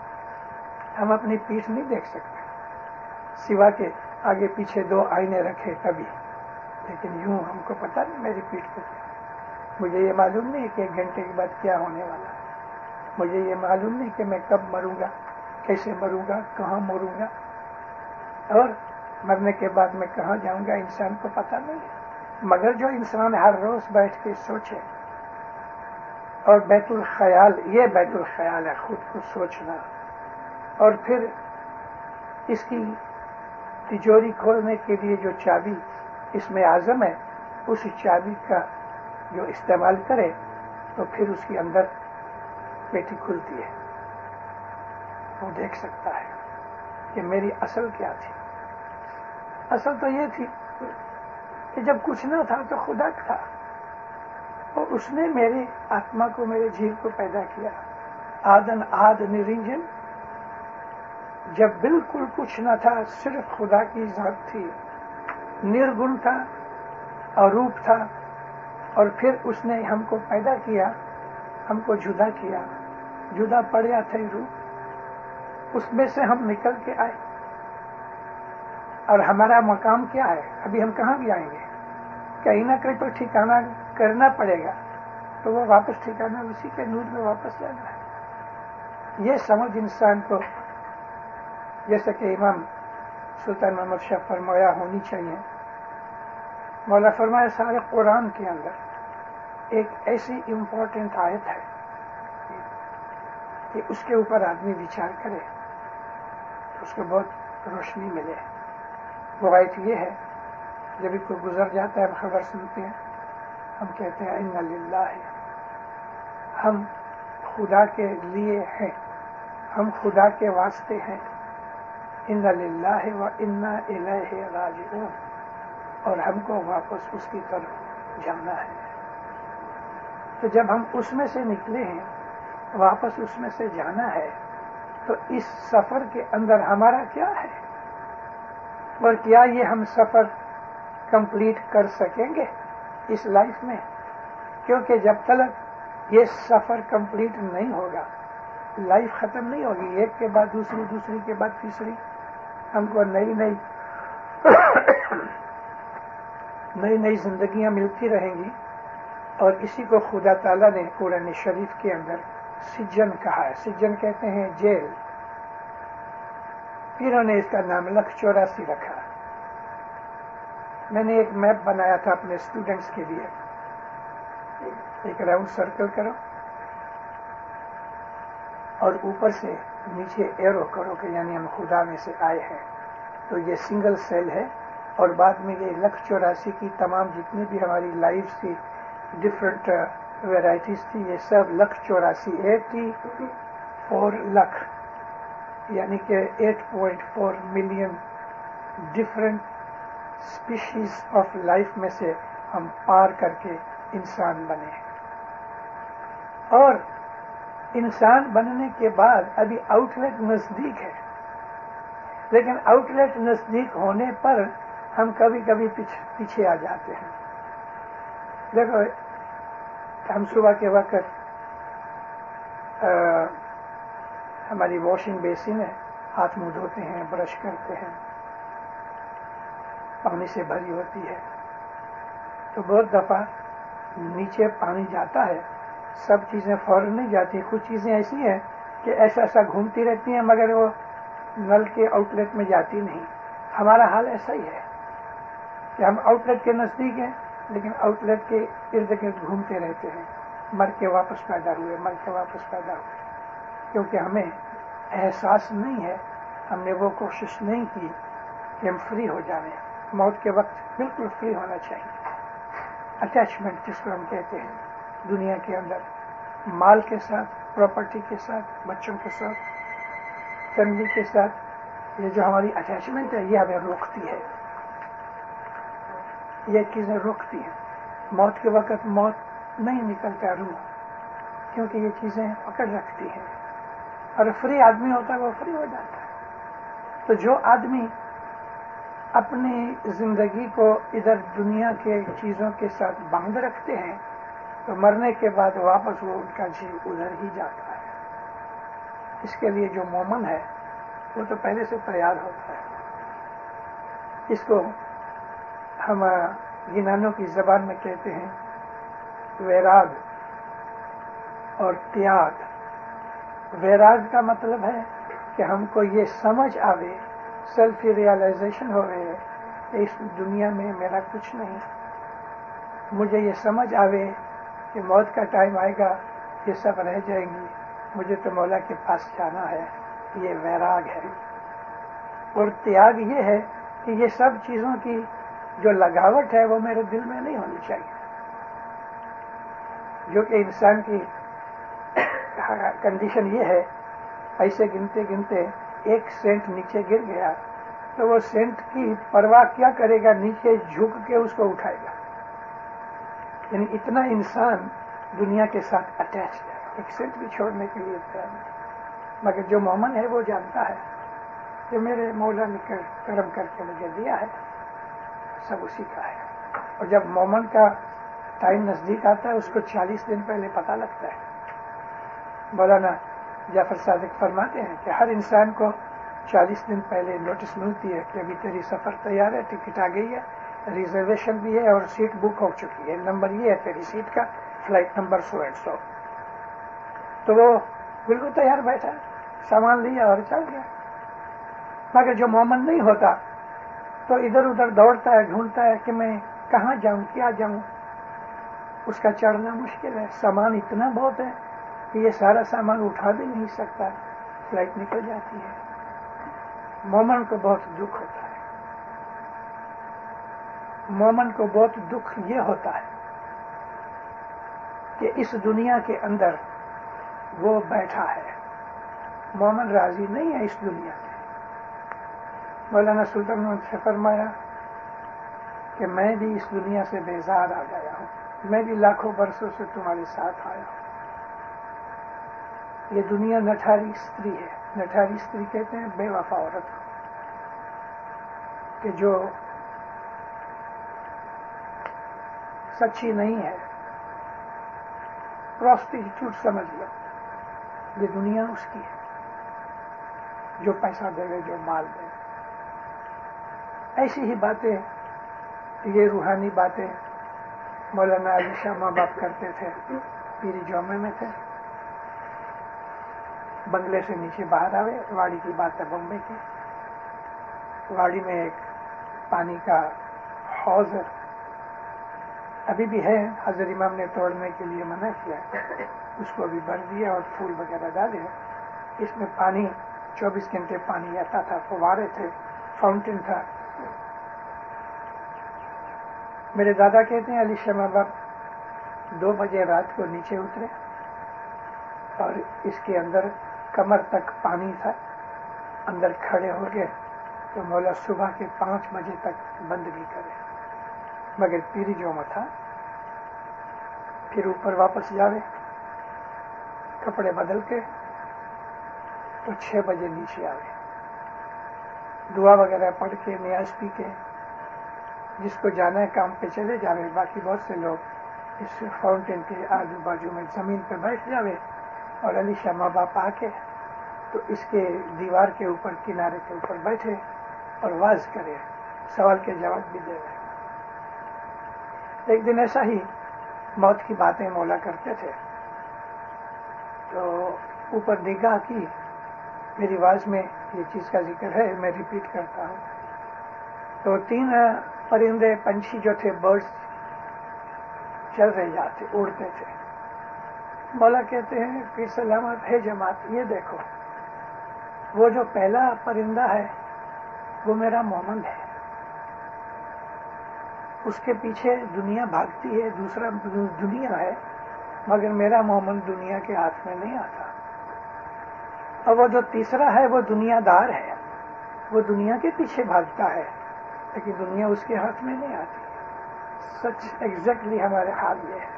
ہم اپنی پیٹھ نہیں دیکھ سکتے سوا کہ آگے پیچھے دو آئینے رکھے تبھی. لیکن یوں ہم کو پتہ نہیں میری پیٹھ پہ کیا. مجھے یہ معلوم نہیں کہ ایک گھنٹے کے بعد کیا ہونے والا. مجھے یہ معلوم نہیں کہ میں کب مروں گا، کیسے مروں گا، کہاں مروں گا، اور مرنے کے بعد میں کہاں جاؤں گا. انسان کو پتہ نہیں ہے. مگر جو انسان ہر روز بیٹھ کے سوچے، اور بیت الخیال، یہ بیت الخیال ہے خود کو سوچنا، اور پھر اس کی تجوری کھولنے کے لیے جو چابی اس میں اعظم ہے اس چابی کا جو استعمال کرے تو پھر اس کے اندر پیٹی کھلتی ہے. وہ دیکھ سکتا ہے کہ میری اصل کیا تھی. اصل تو یہ تھی کہ جب کچھ نہ تھا تو خدا تھا، اور اس نے میری آتما کو، میرے جیو کو پیدا کیا. آدن آد نرنجن، جب بالکل کچھ نہ تھا، صرف خدا کی ذات تھی، نرگن تھا، اروپ تھا. اور پھر اس نے ہم کو پیدا کیا، ہم کو جدا کیا، جدا پڑیا تھے روح، اس میں سے ہم نکل کے آئے. اور ہمارا مقام کیا ہے؟ ابھی ہم کہاں بھی آئیں گے؟ کہیں نہ کہیں تو ٹھکانہ کرنا پڑے گا. تو وہ واپس ٹھکانہ اسی کے نور میں واپس جانا ہے. یہ سمجھ انسان کو، جیسے کہ امام سلطان محمد شاہ فرمایا، ہونی چاہیے. مولا فرمایا سارے قرآن کے اندر ایک ایسی امپورٹنٹ آیت ہے کہ اس کے اوپر آدمی وچار کرے تو اس کو بہت روشنی ملے. وہ آیت یہ ہے، جب کوئی گزر جاتا ہے ہم خبر سنتے ہیں، ہم کہتے ہیں انا للہ، ہم خدا کے لیے ہیں، ہم خدا کے واسطے ہیں. انا للہ و انا الیہ راجعون، اور ہم کو واپس اس کی طرف جانا ہے. تو جب ہم اس میں سے نکلے ہیں واپس اس میں سے جانا ہے تو اس سفر کے اندر ہمارا کیا ہے اور کیا یہ ہم سفر کمپلیٹ کر سکیں گے اس لائف میں؟ کیونکہ جب تک یہ سفر کمپلیٹ نہیں ہوگا لائف ختم نہیں ہوگی، ایک کے بعد دوسری، دوسری کے بعد تیسری، ہم کو نئی نئی نئی نئی زندگیاں ملتی رہیں گی. اور اسی کو خدا تعالیٰ نے قرآن شریف کے اندر سجن کہا ہے. سجن کہتے ہیں جیل. پیروں نے اس کا نام لکھ چوراسی رکھا. میں نے ایک میپ بنایا تھا اپنے اسٹوڈنٹس کے لیے. ایک راؤنڈ سرکل کرو اور اوپر سے نیچے ایرو کرو کہ یعنی ہم خدا میں سے آئے ہیں. تو یہ سنگل سیل ہے. اور بعد میں یہ لکھ چوراسی کی تمام جتنی بھی ہماری لائف کی ڈفرینٹ ویرائٹیز تھی یہ سب لکھ چوراسی ایٹی فور لکھ یعنی کہ eight point four million different species of life میں سے ہم پار کر کے انسان بنے ہیں. اور انسان بننے کے بعد ابھی آؤٹ لیٹ نزدیک ہے، لیکن آؤٹ لیٹ نزدیک ہونے پر ہم کبھی کبھی پیچھے آ جاتے ہیں. دیکھو ہم صبح کے وقت ہماری واشنگ بیسن ہے، ہاتھ منہ دھوتے ہیں، برش کرتے ہیں، پانی سے بھری ہوتی ہے. تو بہت دفعہ نیچے پانی جاتا ہے، سب چیزیں فوراً نہیں جاتی. کچھ چیزیں ایسی ہیں کہ ایسا ایسا گھومتی رہتی ہیں مگر وہ نل کے آؤٹ لیٹ میں جاتی نہیں. ہمارا حال ایسا ہی ہے کہ ہم آؤٹ لیٹ کے نزدیک ہیں لیکن آؤٹ لیٹ کے ارد گرد گھومتے رہتے ہیں. مر کے واپس پیدا ہوئے، مر کے واپس پیدا ہوئے، کیونکہ ہمیں احساس نہیں ہے، ہم نے وہ کوشش نہیں کی کہ ہم فری ہو جائیں. موت کے وقت بالکل فری ہونا چاہیے. اٹیچمنٹ جس کو ہم کہتے ہیں دنیا کے اندر، مال کے ساتھ، پراپرٹی کے ساتھ، بچوں کے ساتھ، فیملی کے ساتھ، یہ جو ہماری اٹیچمنٹ ہے یہ ہمیں روکتی ہے، یہ چیزیں روکتی ہیں. موت کے وقت موت نہیں نکلتا روح، کیونکہ یہ چیزیں پکڑ رکھتی ہیں. اور فری آدمی ہوتا ہے وہ فری ہو جاتا ہے. تو جو آدمی اپنی زندگی کو ادھر دنیا کے چیزوں کے ساتھ باندھ رکھتے ہیں تو مرنے کے بعد واپس وہ ان کا جی ادھر ہی جاتا ہے. اس کے لیے جو مومن ہے وہ تو پہلے سے تیار ہوتا ہے. اس کو ہم یونانوں کی زبان میں کہتے ہیں ویراگ اور تیاگ. ویراگ کا مطلب ہے کہ ہم کو یہ سمجھ آوے، سیلف ریئلائزیشن ہو رہے ہے کہ اس دنیا میں میرا کچھ نہیں. مجھے یہ سمجھ آوے کہ موت کا ٹائم آئے گا، یہ سب رہ جائیں گی، مجھے تو مولا کے پاس جانا ہے. یہ ویراگ ہے. اور تیاگ یہ ہے کہ یہ سب چیزوں کی جو لگاوٹ ہے وہ میرے دل میں نہیں ہونی چاہیے. جو کہ انسان کی کنڈیشن یہ ہے، ایسے گنتے گنتے ایک سینٹ نیچے گر گیا تو وہ سینٹ کی پرواہ کیا کرے گا، نیچے جھک کے اس کو اٹھائے گا. یعنی اتنا انسان دنیا کے ساتھ اٹیچڈ ہے، ایک سینٹ بھی چھوڑنے کے لیے تیار نہیں. مگر جو مومن ہے وہ جانتا ہے کہ میرے مولا نے کرم کر کے مجھے دیا ہے، سب اسی کا ہے. اور جب مومن کا ٹائم نزدیک آتا ہے اس کو چالیس دن پہلے پتہ لگتا ہے. مولانا جعفر صادق فرماتے ہیں کہ ہر انسان کو چالیس دن پہلے نوٹس ملتی ہے کہ ابھی تیری سفر تیار ہے، ٹکٹ آ گئی ہے، ریزرویشن بھی ہے اور سیٹ بک ہو چکی ہے، نمبر یہ ہے تیری سیٹ کا، flight number so and so. تو وہ بالکل تیار بیٹھا، سامان لیا اور چل گیا. مگر جو مومن نہیں ہوتا تو ادھر ادھر دوڑتا ہے، ڈھونڈتا ہے کہ میں کہاں جاؤں، کیا جاؤں. اس کا چڑھنا مشکل ہے، سامان اتنا بہت ہے کہ یہ سارا سامان اٹھا بھی نہیں سکتا، فلائٹ نکل جاتی ہے. مومن کو بہت دکھ ہوتا ہے. مومن کو بہت دکھ یہ ہوتا ہے کہ اس دنیا کے اندر وہ بیٹھا ہے. مومن راضی نہیں ہے اس دنیا سے. مولانا سلطان محمد سے فرمایا کہ میں بھی اس دنیا سے بیزار آ گیا ہوں، میں بھی لاکھوں برسوں سے تمہارے ساتھ آیا ہوں، یہ دنیا نٹھاری استری ہے. نٹھاری استری کہتے ہیں بے وفا عورت کو کہ جو سچی نہیں ہے. پروسٹیٹیوٹ سمجھ لو. یہ دنیا اس کی ہے جو پیسہ دے گا, جو مال دے گا. ایسی ہی باتیں, یہ روحانی باتیں مولانا علی شاہ ماں باپ کرتے تھے. پیری جومے میں تھے, بنگلے سے نیچے باہر آئے. واڑی کی بات ہے بمبئی کی. واڑی میں ایک پانی کا حوض ہے, ابھی بھی ہے. حضرت امام نے توڑنے کے لیے منع کیا, اس کو ابھی بھر دیا اور پھول وغیرہ ڈالے. اس میں پانی چوبیس گھنٹے پانی آتا تھا, فوارے تھے, فاؤنٹین تھا. میرے دادا کہتے ہیں علی شاہ ماں باپ دو بجے رات کو نیچے اترے اور اس کے اندر کمر تک پانی تھا. اندر کھڑے ہو گئے تو مولا صبح کے پانچ بجے تک بند بھی کرے, مگر پیری جو میں تھا. پھر اوپر واپس جاوے, کپڑے بدل کے تو چھ بجے نیچے آوے, دعا وغیرہ پڑھ کے نیاز پی کے جس کو جانا ہے کام پہ چلے جاوے. باقی بہت سے لوگ اس فاؤنٹین کے آجو بازو میں زمین پہ بیٹھ جاوے. اور علی شاہ ماں باپ آ کے تو اس کے دیوار کے اوپر کنارے کے اوپر بیٹھے اور واز کرے, سوال کے جواب بھی دے رہے. ایک دن ایسا ہی موت کی باتیں مولا کرتے تھے تو اوپر نگاہ کی. میری آواز میں یہ چیز کا ذکر ہے, میں ریپیٹ کرتا ہوں. تو تین پرندے پنچھی جو تھے, برڈز, چل رہے جاتے, اڑتے تھے. مولا کہتے ہیں پھر سلامت ہے جماعت, یہ دیکھو وہ جو پہلا پرندہ ہے وہ میرا مومن ہے. اس کے پیچھے دنیا بھاگتی ہے, دوسرا دنیا ہے, مگر میرا مومن دنیا کے ہاتھ میں نہیں آتا. اور وہ جو تیسرا ہے وہ دنیا دار ہے, وہ دنیا کے پیچھے بھاگتا ہے لیکن دنیا اس کے ہاتھ میں نہیں آتی. سچ ایگزیکٹلی ہمارے حال یہ ہے.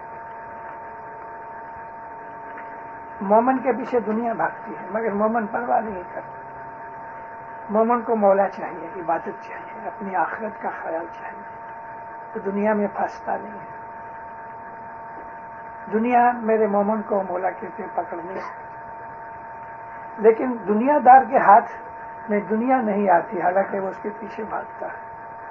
مومن کے پیچھے دنیا بھاگتی ہے مگر مومن پرواہ نہیں کرتا. مومن کو مولا چاہیے, عبادت چاہیے, اپنی آخرت کا خیال چاہیے. تو دنیا میں پھنستا نہیں ہے. دنیا میرے مومن کو مولا کہتے پکڑ نہیں سکتی. لیکن دنیا دار کے ہاتھ میں دنیا نہیں آتی, حالانکہ وہ اس کے پیچھے بھاگتا ہے.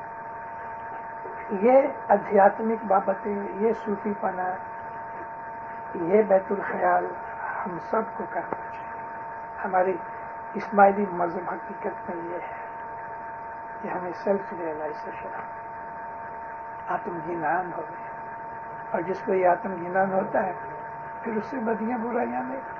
یہ ادھیاتمک بابتیں, یہ صوفی پنا, یہ بیت الخیال ہم سب کو کرنا چاہیے. ہماری اسماعیلی مذہب حقیقت میں یہ ہے کہ ہمیں سیلف ریئلائزیشن, آتم گنان ہو گئے. اور جس کو یہ آتم گنان ہوتا ہے پھر اس سے بدیاں برائیاں نہیں کرتا.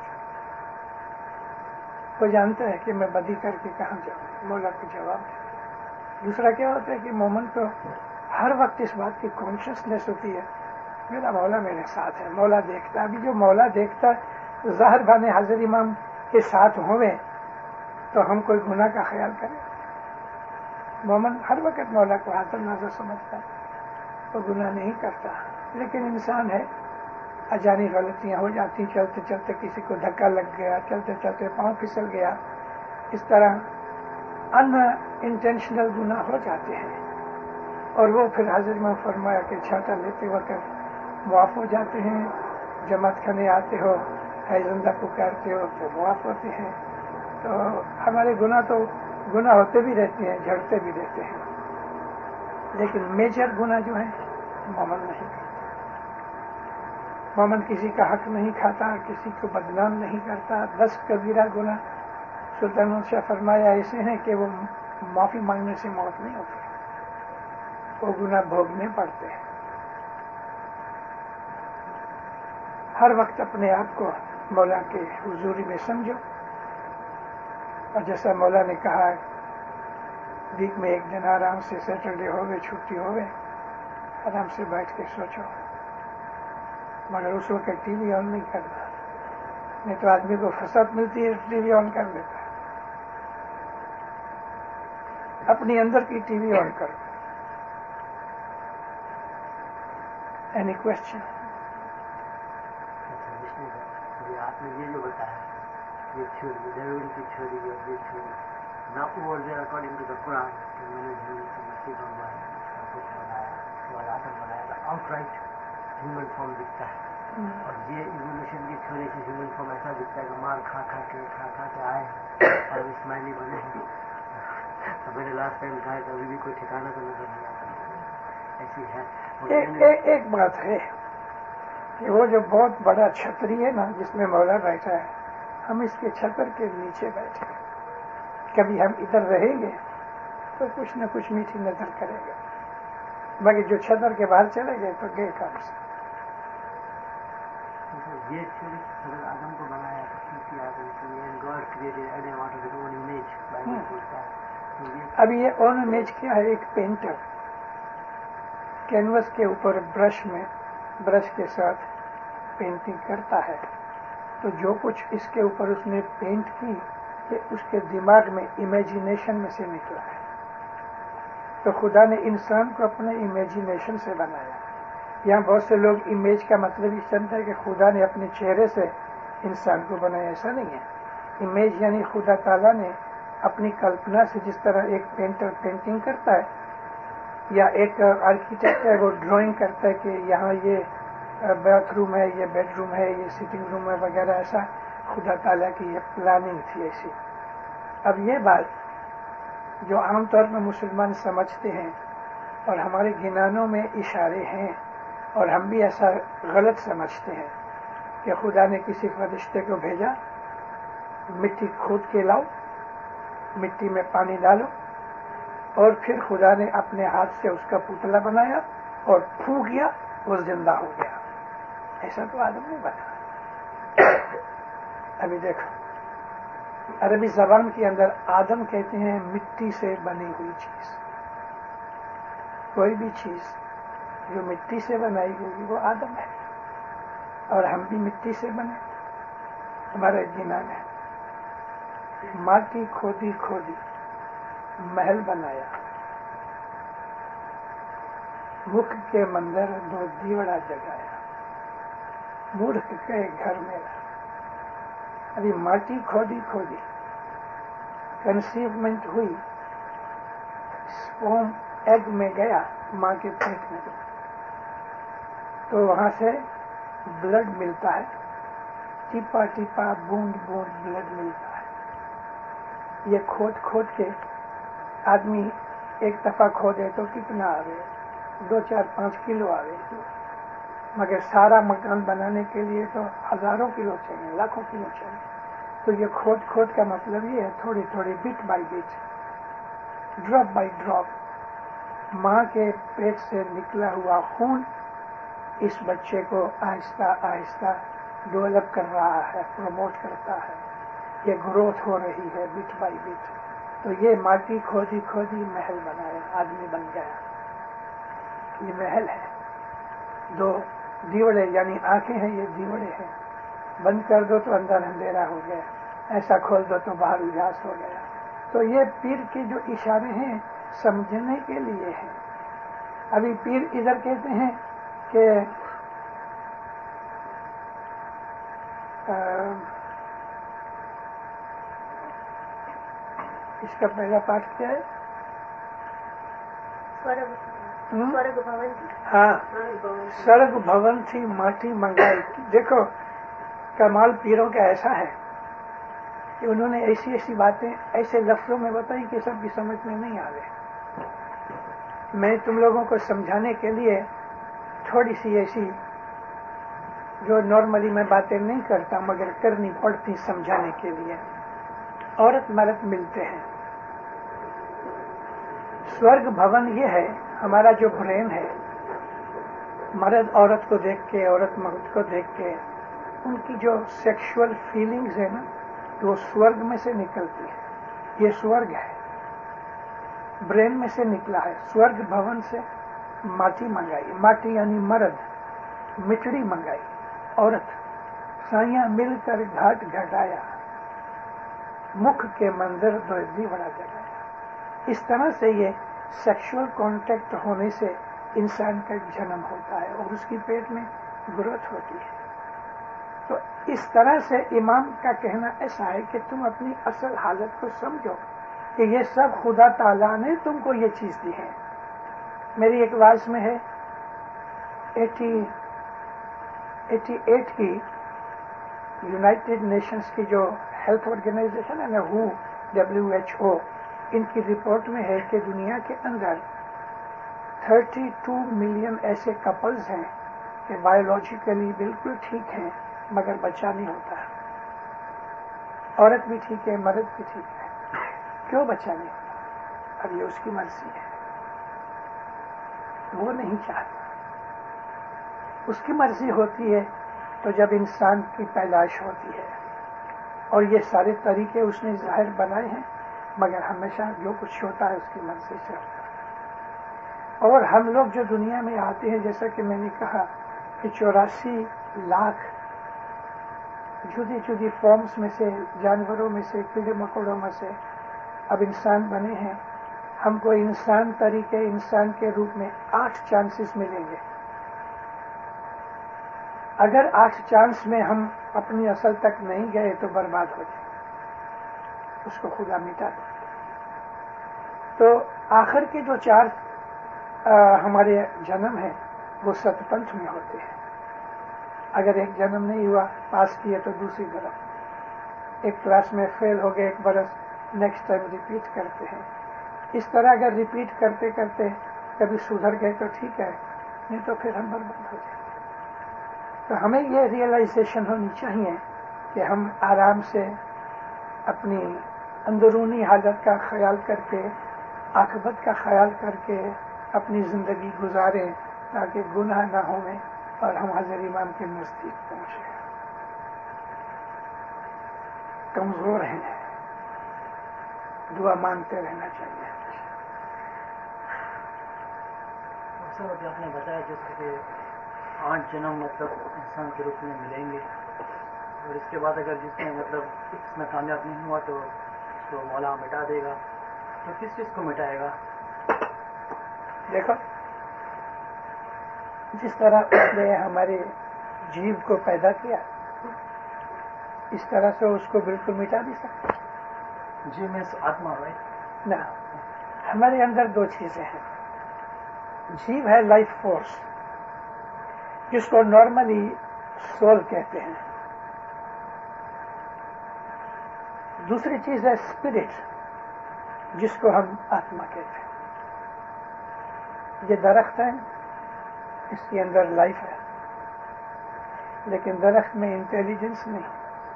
وہ جانتا ہے کہ میں بدی کر کے کہاں جاؤں, مولا کو جواب دے. دوسرا کیا ہوتا ہے کہ مومن کو ہر وقت اس بات کی کانشیسنیس ہوتی ہے میرا مولا میرے ساتھ ہے, مولا دیکھتا. ابھی جو مولا دیکھتا ظاہر بانے حضرت امام کے ساتھ ہوئے تو ہم کوئی گناہ کا خیال کریں. مومن ہر وقت مولا کو حاضر ناظر سمجھتا ہے, وہ گناہ نہیں کرتا. لیکن انسان ہے, اجانی غلطیاں ہو جاتی. چلتے چلتے کسی کو دھکا لگ گیا, چلتے چلتے پاؤں پھسل گیا, اس طرح ان انٹینشنل گناہ ہو جاتے ہیں. اور وہ پھر حضرت میں فرمایا کہ چھاتا لیتے وقت معاف ہو جاتے ہیں. جماعت کھانے آتے ہو, ہے زندہ پکارتے ہو تو معاف ہوتے ہیں. تو ہمارے گناہ تو گناہ ہوتے بھی رہتے ہیں, جھڑتے بھی رہتے ہیں, لیکن میجر گناہ جو ہے مومن نہیں کرتا. مومن کسی کا حق نہیں کھاتا, کسی کو بدنام نہیں کرتا. دس کبیرہ گناہ سلطان شاہ فرمایا ایسے ہیں کہ وہ معافی مانگنے سے موت نہیں ہوتی, وہ گناہ بھوگنے پڑتے ہیں. ہر وقت اپنے آپ کو مولا کے حضوری میں سمجھو. اور جیسا مولا نے کہا ویک میں ایک دن آرام سے, سیٹرڈے ہو گئے, چھٹی ہو گئے, آرام سے بیٹھ کے سوچو. مگر اس وقت ٹی وی آن نہیں کرنا, نہیں تو آدمی کو فرصت ملتی ہے ٹی وی آن کر لیتا ہے. اپنی اندر کی ٹی وی آن کرو. Any question? آپ نے یہ جو بتایا یہ چھری ڈیوڈ کی چھری اور یہ چھری نہ over there according to the Quran کہ میں نے جھوڑی سے مسیح بنوایا اس کا کچھ بنایا اس کے بعد آدم بنایا آؤٹ رائٹ ہیومن فارم دکھتا ہے اور یہ ایولیوشن کی چھری سے ہیومن فارم ایسا دکھتا ہے کہ مار کھا کھا کے کھا کھا کے آئے اور اسماعیلی بنے ہیں. تو میں نے لاسٹ ٹائم کہا کہ ابھی بھی کوئی ٹھکانا تو نظر نہیں آتا ایسی ہے. ایک, ایک, ایک بات ہے کہ وہ جو بہت بڑا چھتری ہے نا جس میں مولا بیٹھا ہے ہم اس کے چھتر کے نیچے بیٹھے کبھی ہم ادھر رہیں گے تو کچھ نہ کچھ میٹھی نظر کریں گے باقی جو چھتر کے باہر چلے گئے تو گئے کام سے. یہ چھری حضرت آدم کو بنایا کسی آدم کے لیے God created Adam out of his own image Bible بولتا ہے. اب یہ اون امیج کیا ہے ایک پینٹر کینوس کے اوپر برش میں برش کے ساتھ پینٹنگ کرتا ہے تو جو کچھ اس کے اوپر اس نے پینٹ کی کہ اس کے دماغ میں امیجینیشن میں سے نکلا ہے. تو خدا نے انسان کو اپنے امیجینیشن سے بنایا. یہاں بہت سے لوگ امیج کا مطلب اس سمجھتے ہیں کہ خدا نے اپنے چہرے سے انسان کو بنایا. ایسا نہیں ہے. امیج یعنی خدا تعالیٰ نے اپنی کلپنا سے جس طرح ایک پینٹر پینٹنگ کرتا ہے یا ایک آرکیٹیکٹ ہے وہ ڈرائنگ کرتا ہے کہ یہاں یہ باتھ روم ہے یہ بیڈ روم ہے یہ سٹنگ روم ہے وغیرہ ایسا خدا تعالیٰ کی یہ پلاننگ تھی ایسی. اب یہ بات جو عام طور پر مسلمان سمجھتے ہیں اور ہمارے گنانوں میں اشارے ہیں اور ہم بھی ایسا غلط سمجھتے ہیں کہ خدا نے کسی فرشتے کو بھیجا مٹی کھود کے لاؤ مٹی میں پانی ڈالو اور پھر خدا نے اپنے ہاتھ سے اس کا پتلا بنایا اور پھونک گیا وہ زندہ ہو گیا. ایسا تو آدم نہیں بنا. ابھی دیکھو عربی زبان کے اندر آدم کہتے ہیں مٹی سے بنی ہوئی چیز. کوئی بھی چیز جو مٹی سے بنائی ہوئی وہ آدم ہے اور ہم بھی مٹی سے بنے. ہمارا گنان ہے ماٹی کھودی کھودی محل بنایا مکھ کے مندر دو دیوڑا جگایا مورخ کے گھر میں رہا. ابھی ماٹی کھودی کھودی کنسیومنٹ ہوئی اسپوم ایگ میں گیا ماں کے پیٹ میں تو وہاں سے بلڈ ملتا ہے ٹپا ٹپا بوند بوند بلڈ ملتا ہے. یہ کھود کھود کے آدمی ایک دفعہ کھودے تو کتنا آوے دو چار پانچ کلو آوے مگر سارا مکان بنانے کے لیے تو ہزاروں کلو چاہیے لاکھوں کلو چاہیے. تو یہ کھود کھود کا مطلب یہ ہے تھوڑی تھوڑی bit by bit drop by drop ماں کے پیٹ سے نکلا ہوا خون اس بچے کو آہستہ آہستہ ڈیولپ کر رہا ہے پروموٹ کرتا ہے. یہ گروتھ ہو رہی ہے بٹ بائی بٹ. تو یہ ماٹی کھودی کھودی محل بنایا آدمی بن گیا. یہ محل ہے. دو دیوڑے یعنی آنکھیں ہیں یہ دیوڑے ہیں. بند کر دو تو اندر اندھیرا ہو گیا ایسا کھول دو تو باہر اجاس ہو گیا. تو یہ پیر کے جو اشارے ہیں سمجھنے کے لیے ہیں. ابھی پیر ادھر کہتے ہیں کہ اس کا پہلا پارٹ کیا ہے؟ ہاں سرگ بھون تھی ماٹی منگائی. دیکھو کمال پیروں کا ایسا ہے کہ انہوں نے ایسی ایسی باتیں ایسے لفظوں میں بتائی کہ سب کی سمجھ میں نہیں آ رہے. میں تم لوگوں کو سمجھانے کے لیے تھوڑی سی ایسی جو نارملی میں باتیں نہیں کرتا مگر کرنی پڑتی سمجھانے کے لیے. عورت مرد ملتے ہیں. سورگ بھون یہ ہے ہمارا جو برین ہے مرد عورت کو دیکھ کے عورت مرد کو دیکھ کے ان کی جو سیکشول فیلنگز ہے نا وہ سورگ میں سے نکلتی ہے. یہ سورگ ہے برین میں سے نکلا ہے. سورگ بھون سے ماٹی منگائی. ماٹی یعنی مرد مٹڑی منگائی عورت سائیاں مل کر گھاٹ گھٹایا مکھ کے مندر دو دیوڑا جگایا. اس طرح سے یہ سیکشول کانٹیکٹ ہونے سے انسان کا جنم ہوتا ہے اور اس کی پیٹ میں گروتھ ہوتی ہے. تو اس طرح سے امام کا کہنا ایسا ہے کہ تم اپنی اصل حالت کو سمجھو کہ یہ سب خدا تعالیٰ نے تم کو یہ چیز دی ہے. میری ایک واز میں ہے ایٹی ایٹی ایٹ کی یونائٹڈ نیشنز کی جو ہیلتھ آرگنائزیشن ہے نا ہو ڈبلیو ایچ او، ان کی رپورٹ میں ہے کہ دنیا کے اندر تھرٹی ٹو ملین ایسے کپلز ہیں کہ بایولوجیکلی بالکل ٹھیک ہیں مگر بچہ نہیں ہوتا. عورت بھی ٹھیک ہے، مرد بھی ٹھیک ہے، کیوں بچہ نہیں ہوتا؟ اب یہ اس کی مرضی ہے، وہ نہیں چاہتا. اس کی مرضی ہوتی ہے تو جب انسان کی پیدائش ہوتی ہے، اور یہ سارے طریقے اس نے ظاہر بنائے ہیں، مگر ہمیشہ جو کچھ ہوتا ہے اس کی مرضی سے ہوتا ہے. اور ہم لوگ جو دنیا میں آتے ہیں، جیسا کہ میں نے کہا کہ چوراسی لاکھ جدی جدی فارمز میں سے، جانوروں میں سے، کیڑے مکوڑوں میں سے اب انسان بنے ہیں. ہم کو انسان طریقے انسان کے روپ میں آٹھ چانسز ملیں گے. اگر آٹھ چانس میں ہم اپنی اصل تک نہیں گئے تو برباد ہو جائے، اس کو خدا مٹا دے. تو آخر کے جو چار آ, ہمارے جنم ہیں وہ ست پنتھ میں ہوتے ہیں. اگر ایک جنم نہیں ہوا، پاس کیے تو دوسری طرف ایک کلاس میں فیل ہو گئے، ایک برس نیکسٹ ٹائم ریپیٹ کرتے ہیں. اس طرح اگر ریپیٹ کرتے کرتے کبھی سدھر گئے تو ٹھیک ہے، نہیں تو پھر ہم برباد ہو جائیں. تو ہمیں یہ ریئلائزیشن ہونی چاہیے کہ ہم آرام سے اپنی اندرونی حالت کا خیال کر کے، عاقبت کا خیال کر کے اپنی زندگی گزاریں تاکہ گناہ نہ ہوئے اور ہم حضرت امام کے نزدیک پہنچیں. کمزور ہیں، دعا مانگتے رہنا چاہیے. سر ابھی آپ نے بتایا جیسے کہ آٹھ جنم مطلب انسان کے روپ میں ملیں گے، اور اس کے بعد اگر جس میں مطلب اس میں کامیاب نہیں ہوا تو اس کو مولا مٹا دے گا. تو کس چیز کو مٹائے گا؟ دیکھو، جس طرح اس نے ہمارے جیو کو پیدا کیا، اس طرح سے اس کو بالکل مٹا نہیں سکتا. جیو میں آتما ہے نہ، ہمارے اندر دو چیزیں ہیں. جیو ہے لائف فورس، جس کو نارملی سول کہتے ہیں. دوسری چیز ہے اسپرٹ، جس کو ہم آتما کہتے ہیں. یہ درخت ہے، اس کے اندر لائف ہے، لیکن درخت میں انٹیلیجنس نہیں،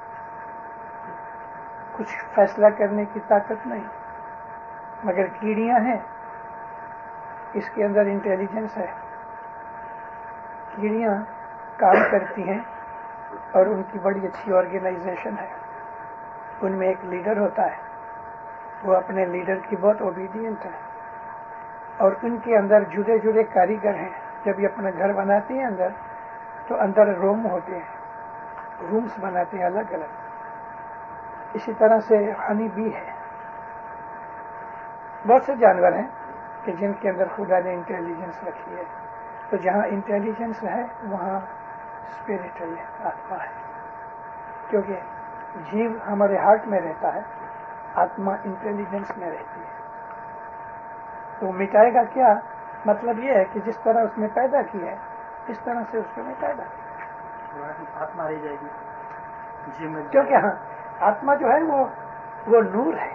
کچھ فیصلہ کرنے کی طاقت نہیں. مگر کیڑیاں ہیں، اس کے اندر انٹیلیجنس ہے. کیڑیاں کام کرتی ہیں اور ان کی بڑی اچھی آرگنائزیشن ہے. ان میں ایک لیڈر ہوتا ہے، وہ اپنے لیڈر کی بہت اوبیڈینٹ ہے، اور ان کے اندر جڑے جڑے کاریگر ہیں. جب یہ اپنا گھر بناتے ہیں اندر، تو اندر روم ہوتے ہیں، رومز بناتے ہیں الگ الگ. اسی طرح سے ہنی بی ہے. بہت سے جانور ہیں کہ جن کے اندر خدا نے انٹیلیجنس رکھی ہے. تو جہاں انٹیلیجنس ہے وہاں اسپرٹ ہے، آتما ہے. کیونکہ جیو ہمارے ہارٹ میں رہتا ہے، آتما انٹیلیجنس میں رہتی ہے. تو مٹائے گا کیا؟ مطلب یہ ہے کہ جس طرح اس نے پیدا کی ہے اس طرح سے اس کو مٹائے گا. آتما رہ جائے گی جیو میں، کیونکہ ہاں آتما جو ہے وہ وہ نور ہے،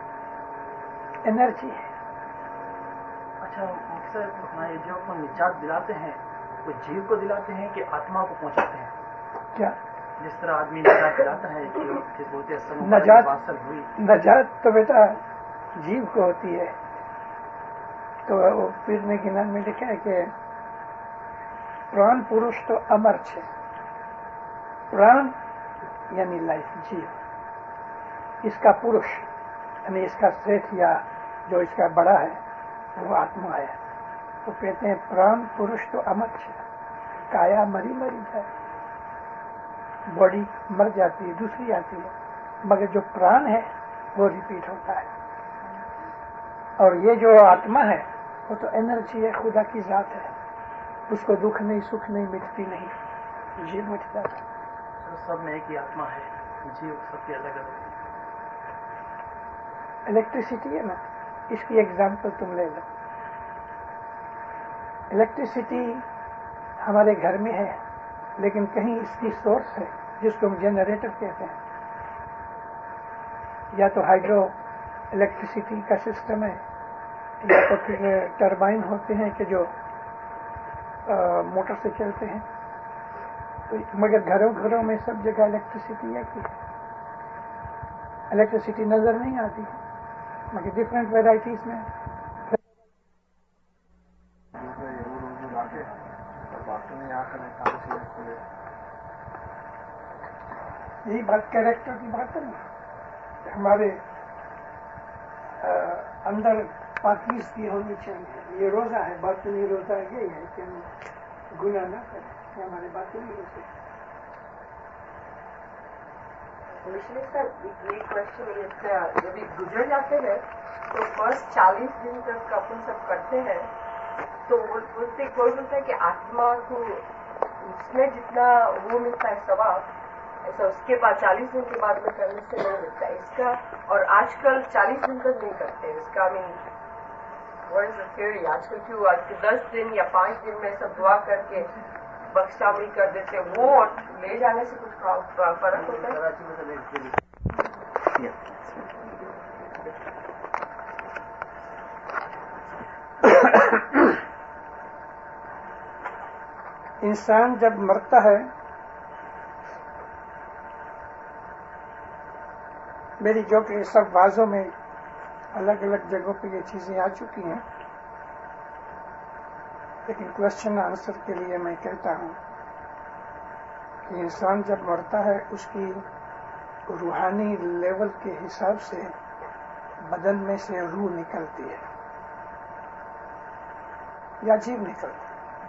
انرجی ہے. اچھا سر، ہمارے جو اپنا نجات دلاتے ہیں وہ جیو کو دلاتے ہیں کہ آتما کو پہنچاتے ہیں؟ کیا جس طرح آدمی نجات دلاتا ہے جو جس بولتے ہیں نجات حاصل ہوئی، نجات تو بیٹا جیو کو ہوتی ہے. تو وہ پیر نے گنان میں لکھا ہے کہ پران پروش تو امر ہے. پران یعنی لائف، جیو. اس کا پروش یعنی اس کا سیٹ یا جو اس کا بڑا ہے وہ آتما ہے. تو کہتے ہیں پران پروش تو امر ہے. کایا مری مری ہے، باڈی مر جاتی ہے، دوسری آتی ہے، مگر جو پران ہے وہ ریپیٹ ہوتا ہے. اور یہ جو آتما ہے وہ تو انرجی ہے، خدا کی ذات ہے. اس کو دکھ نہیں، سکھ نہیں، مٹتی نہیں، جیو مٹ جاتا ہے. सब में एक ही आत्मा है, जीव सबके अलग अलग। इलेक्ट्रिसिटी है ना, इसकी एग्जाम्पल तुम ले लो। इलेक्ट्रिसिटी हमारे घर में है, लेकिन कहीं इसकी सोर्स है जिसको हम जनरेटर कहते हैं, या तो हाइड्रो इलेक्ट्रिसिटी का सिस्टम है, या तो फिर टरबाइन होते हैं कि जो आ, मोटर से चलते हैं। तो मगर घरों घरों में सब जगह इलेक्ट्रिसिटी है कि इलेक्ट्रिसिटी नजर नहीं आती, मगर डिफरेंट वेराइटीज में। यही बात कैरेक्टर की बात है ना, हमारे आ, अंदर पाकीज़गी होनी चाहिए। ये रोजा है, बातनी रोजा यही है कि हम गुनाह ना करें, हमारे बातनी रोजे। मिश्री सर, ये क्वेश्चन ये जब गुजर जाते हैं तो फर्स्ट चालीस दिन तक अपन सब करते हैं, तो बोलते कोई बोलता है कि आत्मा को उसमें जितना वो मिलता है सवाब, ऐसा उसके बाद चालीस दिन के बाद में करने से नहीं मिलता है इसका। और आजकल चालीस दिन तक नहीं करते इसका। I mean what is the theory? आजकल क्यों आजकल दस दिन या पांच दिन में सब दुआ करके बख्शावरी कर देते, वो ले जाने से कुछ फर्क होता है? इंसान जब मरता है, मेरी जो कि सब वाजों में अलग अलग जगहों पे ये चीजें आ चुकी हैं, लेकिन क्वेश्चन आंसर के लिए मैं कहता हूं कि इंसान जब मरता है उसकी रूहानी लेवल के हिसाब से बदन में से रूह निकलती है या जीव निकलती है।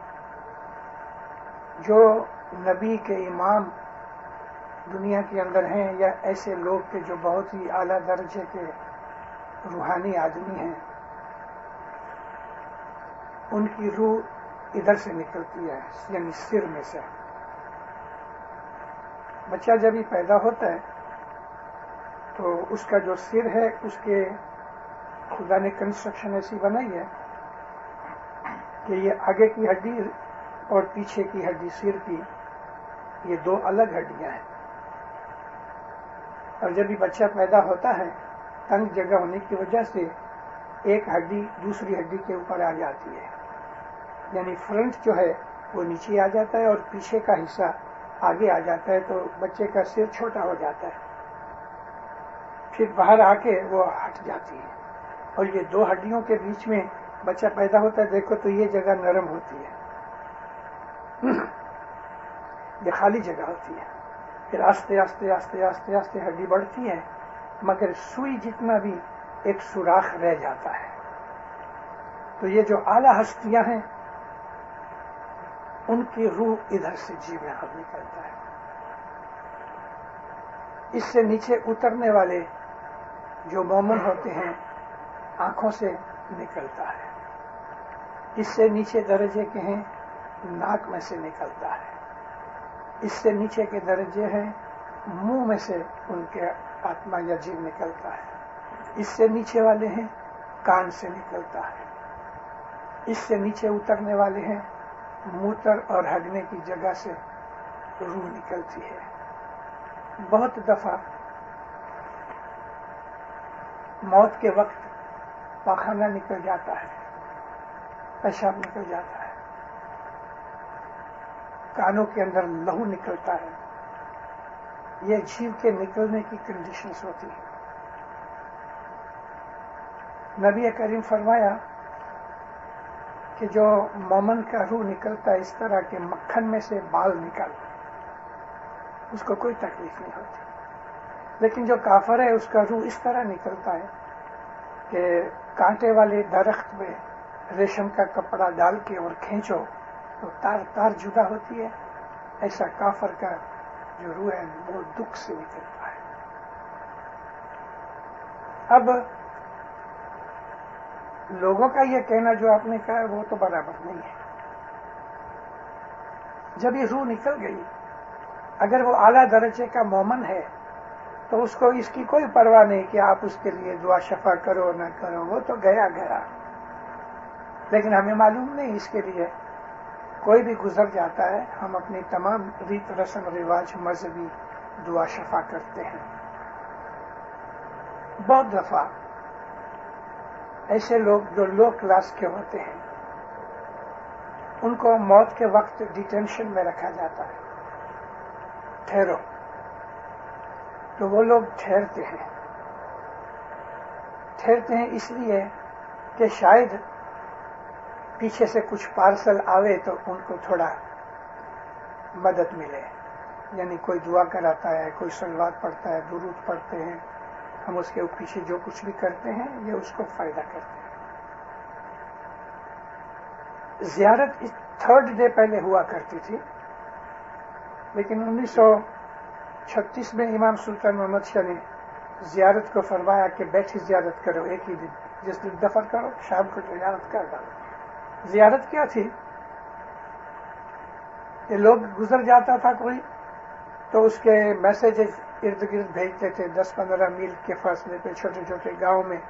जो नबी के इमाम दुनिया के अंदर हैं, या ऐसे लोग के जो बहुत ही आला दर्जे के रूहानी आदमी हैं, उनकी रूह इधर से निकलती है, यानी सिर में से। बच्चा जब ही पैदा होता है तो उसका जो सिर है, उसके खुदा ने कंस्ट्रक्शन ऐसी बनाई है कि ये आगे की हड्डी और पीछे की हड्डी सिर की, ये दो अलग हड्डियां हैं। और जब भी बच्चा पैदा होता है, तंग जगह होने की वजह से एक हड्डी दूसरी हड्डी के ऊपर आ जाती है, यानी फ्रंट जो है वो नीचे आ जाता है और पीछे का हिस्सा आगे आ जाता है, तो बच्चे का सिर छोटा हो जाता है। फिर बाहर आके वो हट जाती है, और ये दो हड्डियों के बीच में बच्चा पैदा होता है, देखो तो ये जगह नरम होती है, ये खाली जगह होती है। फिर आस्ते आस्ते आस्ते आस्ते आस्ते हड्डी बढ़ती है, मगर सुई जितना भी एक सुराख रह जाता है। तो ये जो आला हस्तियां हैं, उनकी रूह इधर से जीव में हल निकलता है। इससे नीचे उतरने वाले जो मोमन होते हैं, आंखों से निकलता है। इससे नीचे दर्जे के हैं, नाक में से निकलता है। इससे नीचे के दर्जे हैं, मुंह में से उनके आत्मा या जीव निकलता है। इससे नीचे वाले हैं, कान से निकलता है। इससे नीचे उतरने वाले हैं, मूत्र और हगने की जगह से रूह निकलती है। बहुत दफा मौत के वक्त पाखाना निकल जाता है, पेशाब निकल जाता है, कानों के अंदर लहू निकलता है। ये जीव के निकलने की कंडीशंस होती है। नबी करीम फरमाया कि जो मोमन का रूह निकलता है, इस तरह के मक्खन में से बाल निकल, उसको कोई तकलीफ नहीं होती। लेकिन जो काफर है, उसका रूह इस तरह निकलता है कि कांटे वाले दरख्त में रेशम का कपड़ा डाल के और खींचो तो तार तार जुदा होती है। ऐसा काफर का जो रूह है वो दुख से निकलता है। अब लोगों का ये कहना जो आपने कहा वो तो बराबर नहीं है। जब ये रूह निकल गई اگر وہ اعلیٰ درجے کا مومن ہے تو اس کو اس کی کوئی پرواہ نہیں کہ آپ اس کے لیے دعا شفا کرو نہ کرو، وہ تو گیا گیا. لیکن ہمیں معلوم نہیں اس کے لیے کوئی بھی گزر جاتا ہے، ہم اپنی تمام ریت رسم رواج مذہبی دعا شفا کرتے ہیں. بہت دفعہ ایسے لوگ جو لو کلاس کے ہوتے ہیں ان کو موت کے وقت ڈیٹینشن میں رکھا جاتا ہے، ٹھہرو. تو وہ لوگ ٹھہرتے ہیں ٹھہرتے ہیں اس لیے کہ شاید پیچھے سے کچھ پارسل آوے تو ان کو تھوڑا مدد ملے. یعنی کوئی دعا کراتا ہے، کوئی صلوات پڑھتا ہے، درود پڑھتے ہیں، ہم اس کے پیچھے جو کچھ بھی کرتے ہیں یہ اس کو فائدہ کرتے ہیں. زیارت تھرڈ ڈے پہلے ہوا کرتی تھی، لیکن انیس سو چھتیس میں امام سلطان محمد شاہ نے زیارت کو فرمایا کہ بیٹھی زیارت کرو ایک ہی دن، جس دن دفن کرو شام کو زیارت کر ڈالو. زیارت کیا تھی کہ لوگ گزر جاتا تھا کوئی تو اس کے میسیجز ارد گرد بھیجتے تھے، دس پندرہ میل کے فاصلے پہ چھوٹے چھوٹے گاؤں میں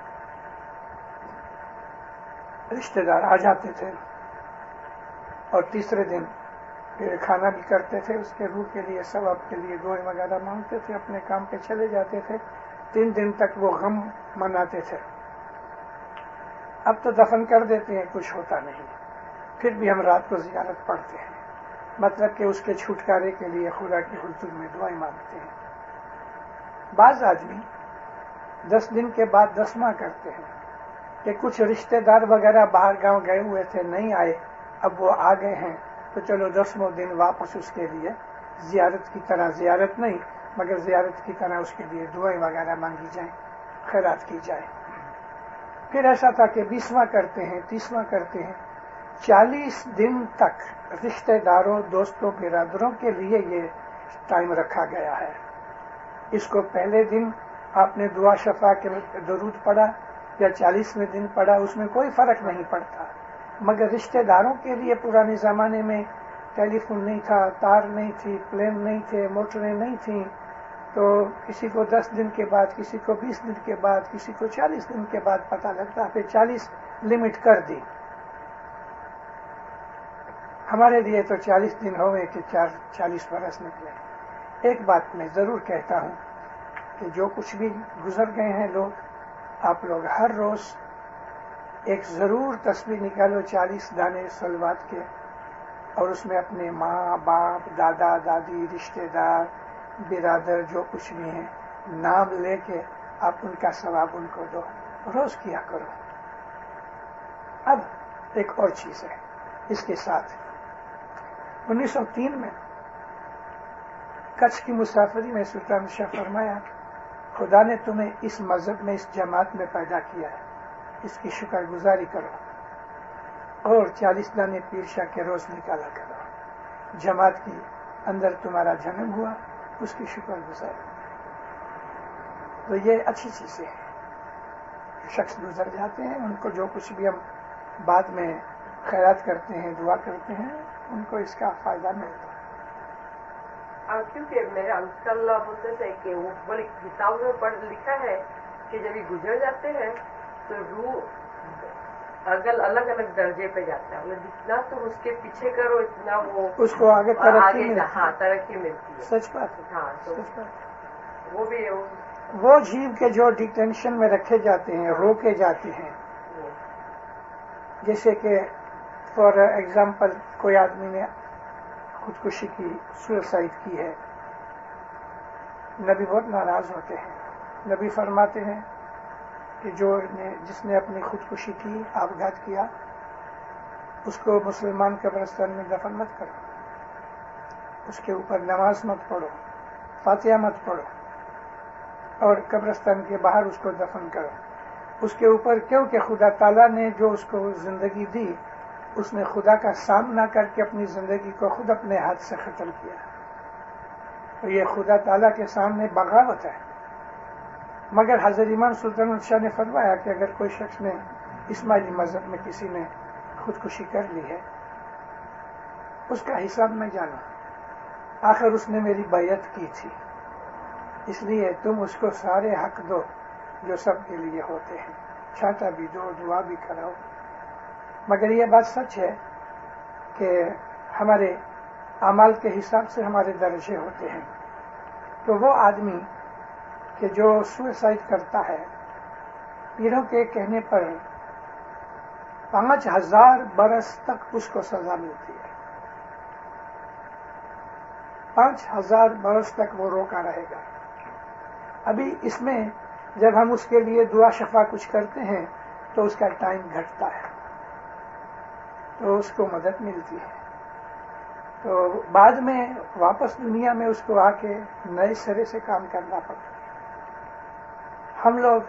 رشتے دار آ جاتے تھے اور تیسرے دن پھر کھانا بھی کرتے تھے، اس کے روح کے لیے ثواب کے لیے دعائیں وغیرہ مانگتے تھے، اپنے کام پہ چلے جاتے تھے. تین دن تک وہ غم مناتے تھے. اب تو دفن کر دیتے ہیں، کچھ ہوتا نہیں، پھر بھی ہم رات کو زیارت پڑھتے ہیں، مطلب کہ اس کے چھٹکارے کے لیے خدا کی حضور میں دعائیں مانگتے ہیں. بعض آدمی دس دن کے بعد دسواں کرتے ہیں کہ کچھ رشتے دار وغیرہ باہر گاؤں گئے ہوئے تھے، نہیں آئے، اب وہ آ گئے ہیں تو چلو دسواں دن واپس اس کے لیے زیارت کی طرح، زیارت نہیں مگر زیارت کی طرح اس کے لیے دعائیں وغیرہ مانگی جائیں، خیرات کی جائے. پھر ایسا تھا کہ بیسواں کرتے ہیں، تیسواں کرتے ہیں. چالیس دن تک رشتے داروں، دوستوں، برادروں کے لیے یہ ٹائم رکھا گیا ہے. اس کو پہلے دن آپ نے دعا شفا کے درود پڑھا یا چالیسویں دن پڑھا، اس میں کوئی فرق نہیں پڑتا. مگر رشتے داروں کے لیے پرانے زمانے میں ٹیلی فون نہیں تھا، تار نہیں تھی، پلین نہیں تھے، موٹریں نہیں تھیں، تو کسی کو دس دن کے بعد، کسی کو بیس دن کے بعد، کسی کو چالیس دن کے بعد پتہ لگتا. پھر چالیس لمٹ کر دی. ہمارے لیے تو چالیس دن ہو گئے کہ چار چالیس برس نکلے. ایک بات میں ضرور کہتا ہوں کہ جو کچھ بھی گزر گئے ہیں لوگ، آپ لوگ ہر روز ایک ضرور تصویر نکالو چالیس دانے صلوات کے، اور اس میں اپنے ماں باپ، دادا دادی، رشتے دار، برادر جو کچھ بھی ہیں نام لے کے آپ ان کا ثواب ان کو دو، روز کیا کرو. اب ایک اور چیز ہے اس کے ساتھ. انیس سو تین میں کچھ کی مسافری میں سلطان شاہ فرمایا، خدا نے تمہیں اس مذہب میں، اس جماعت میں پیدا کیا ہے، اس کی شکر گزاری کرو اور چالیس دانے پیر شاہ کے روز نکالا کرو. جماعت کی اندر تمہارا جنم ہوا، اس کی شکر گزاری. تو یہ اچھی چیزیں ہیں. شخص گزر جاتے ہیں، ان کو جو کچھ بھی ہم بعد میں خیرات کرتے ہیں، دعا کرتے ہیں، ان کو اس کا فائدہ ملتا ہے. کیونکہ میرے انکل بولتے تھے کہ وہ بڑی کتاب میں پڑھ لکھا ہے کہ جب یہ گزر جاتے ہیں تو روح اگر الگ الگ درجے پہ جاتا ہے، جتنا تم اس کے پیچھے کرو اتنا وہ اس کو آگے ترقی ملتی ہے. ہاں ترقی ملتی ہے. سچ بات ہے. ہاں تو وہ بھی وہ جیو کے جو ڈیٹینشن میں رکھے جاتے ہیں، روکے جاتے ہیں، جیسے کہ فار ایگزامپل کوئی آدمی نے خودکشی کی، سوسائڈ کی ہے، نبی بہت ناراض ہوتے ہیں. نبی فرماتے ہیں کہ جو نے جس نے اپنی خودکشی کی، آپگھات کیا، اس کو مسلمان قبرستان میں دفن مت کرو، اس کے اوپر نماز مت پڑھو، فاتحہ مت پڑھو، اور قبرستان کے باہر اس کو دفن کرو. اس کے اوپر کیونکہ خدا تعالیٰ نے جو اس کو زندگی دی، اس نے خدا کا سامنا کر کے اپنی زندگی کو خود اپنے ہاتھ سے ختم کیا. تو یہ خدا تعالیٰ کے سامنے بغاوت ہے. مگر حضرت امام سلطان شاہ نے فرمایا کہ اگر کوئی شخص نے اسماعیلی مذہب میں کسی نے خودکشی کر لی ہے، اس کا حساب میں جانا. آخر اس نے میری بیعت کی تھی، اس لیے تم اس کو سارے حق دو جو سب کے لیے ہوتے ہیں، چھاٹا بھی دو، دعا بھی کراؤ۔ مگر یہ بات سچ ہے کہ ہمارے اعمال کے حساب سے ہمارے درجے ہوتے ہیں۔ تو وہ آدمی کہ جو سوئسائڈ کرتا ہے، پیروں کے کہنے پر پانچ ہزار برس تک اس کو سزا ملتی ہے، پانچ ہزار برس تک وہ روکا رہے گا۔ ابھی اس میں جب ہم اس کے لیے دعا شفا کچھ کرتے ہیں تو اس کا ٹائم گھٹتا ہے، تو اس کو مدد ملتی ہے، تو بعد میں واپس دنیا میں اس کو آ کے نئے سرے سے کام کرنا پڑتا ہے۔ ہم لوگ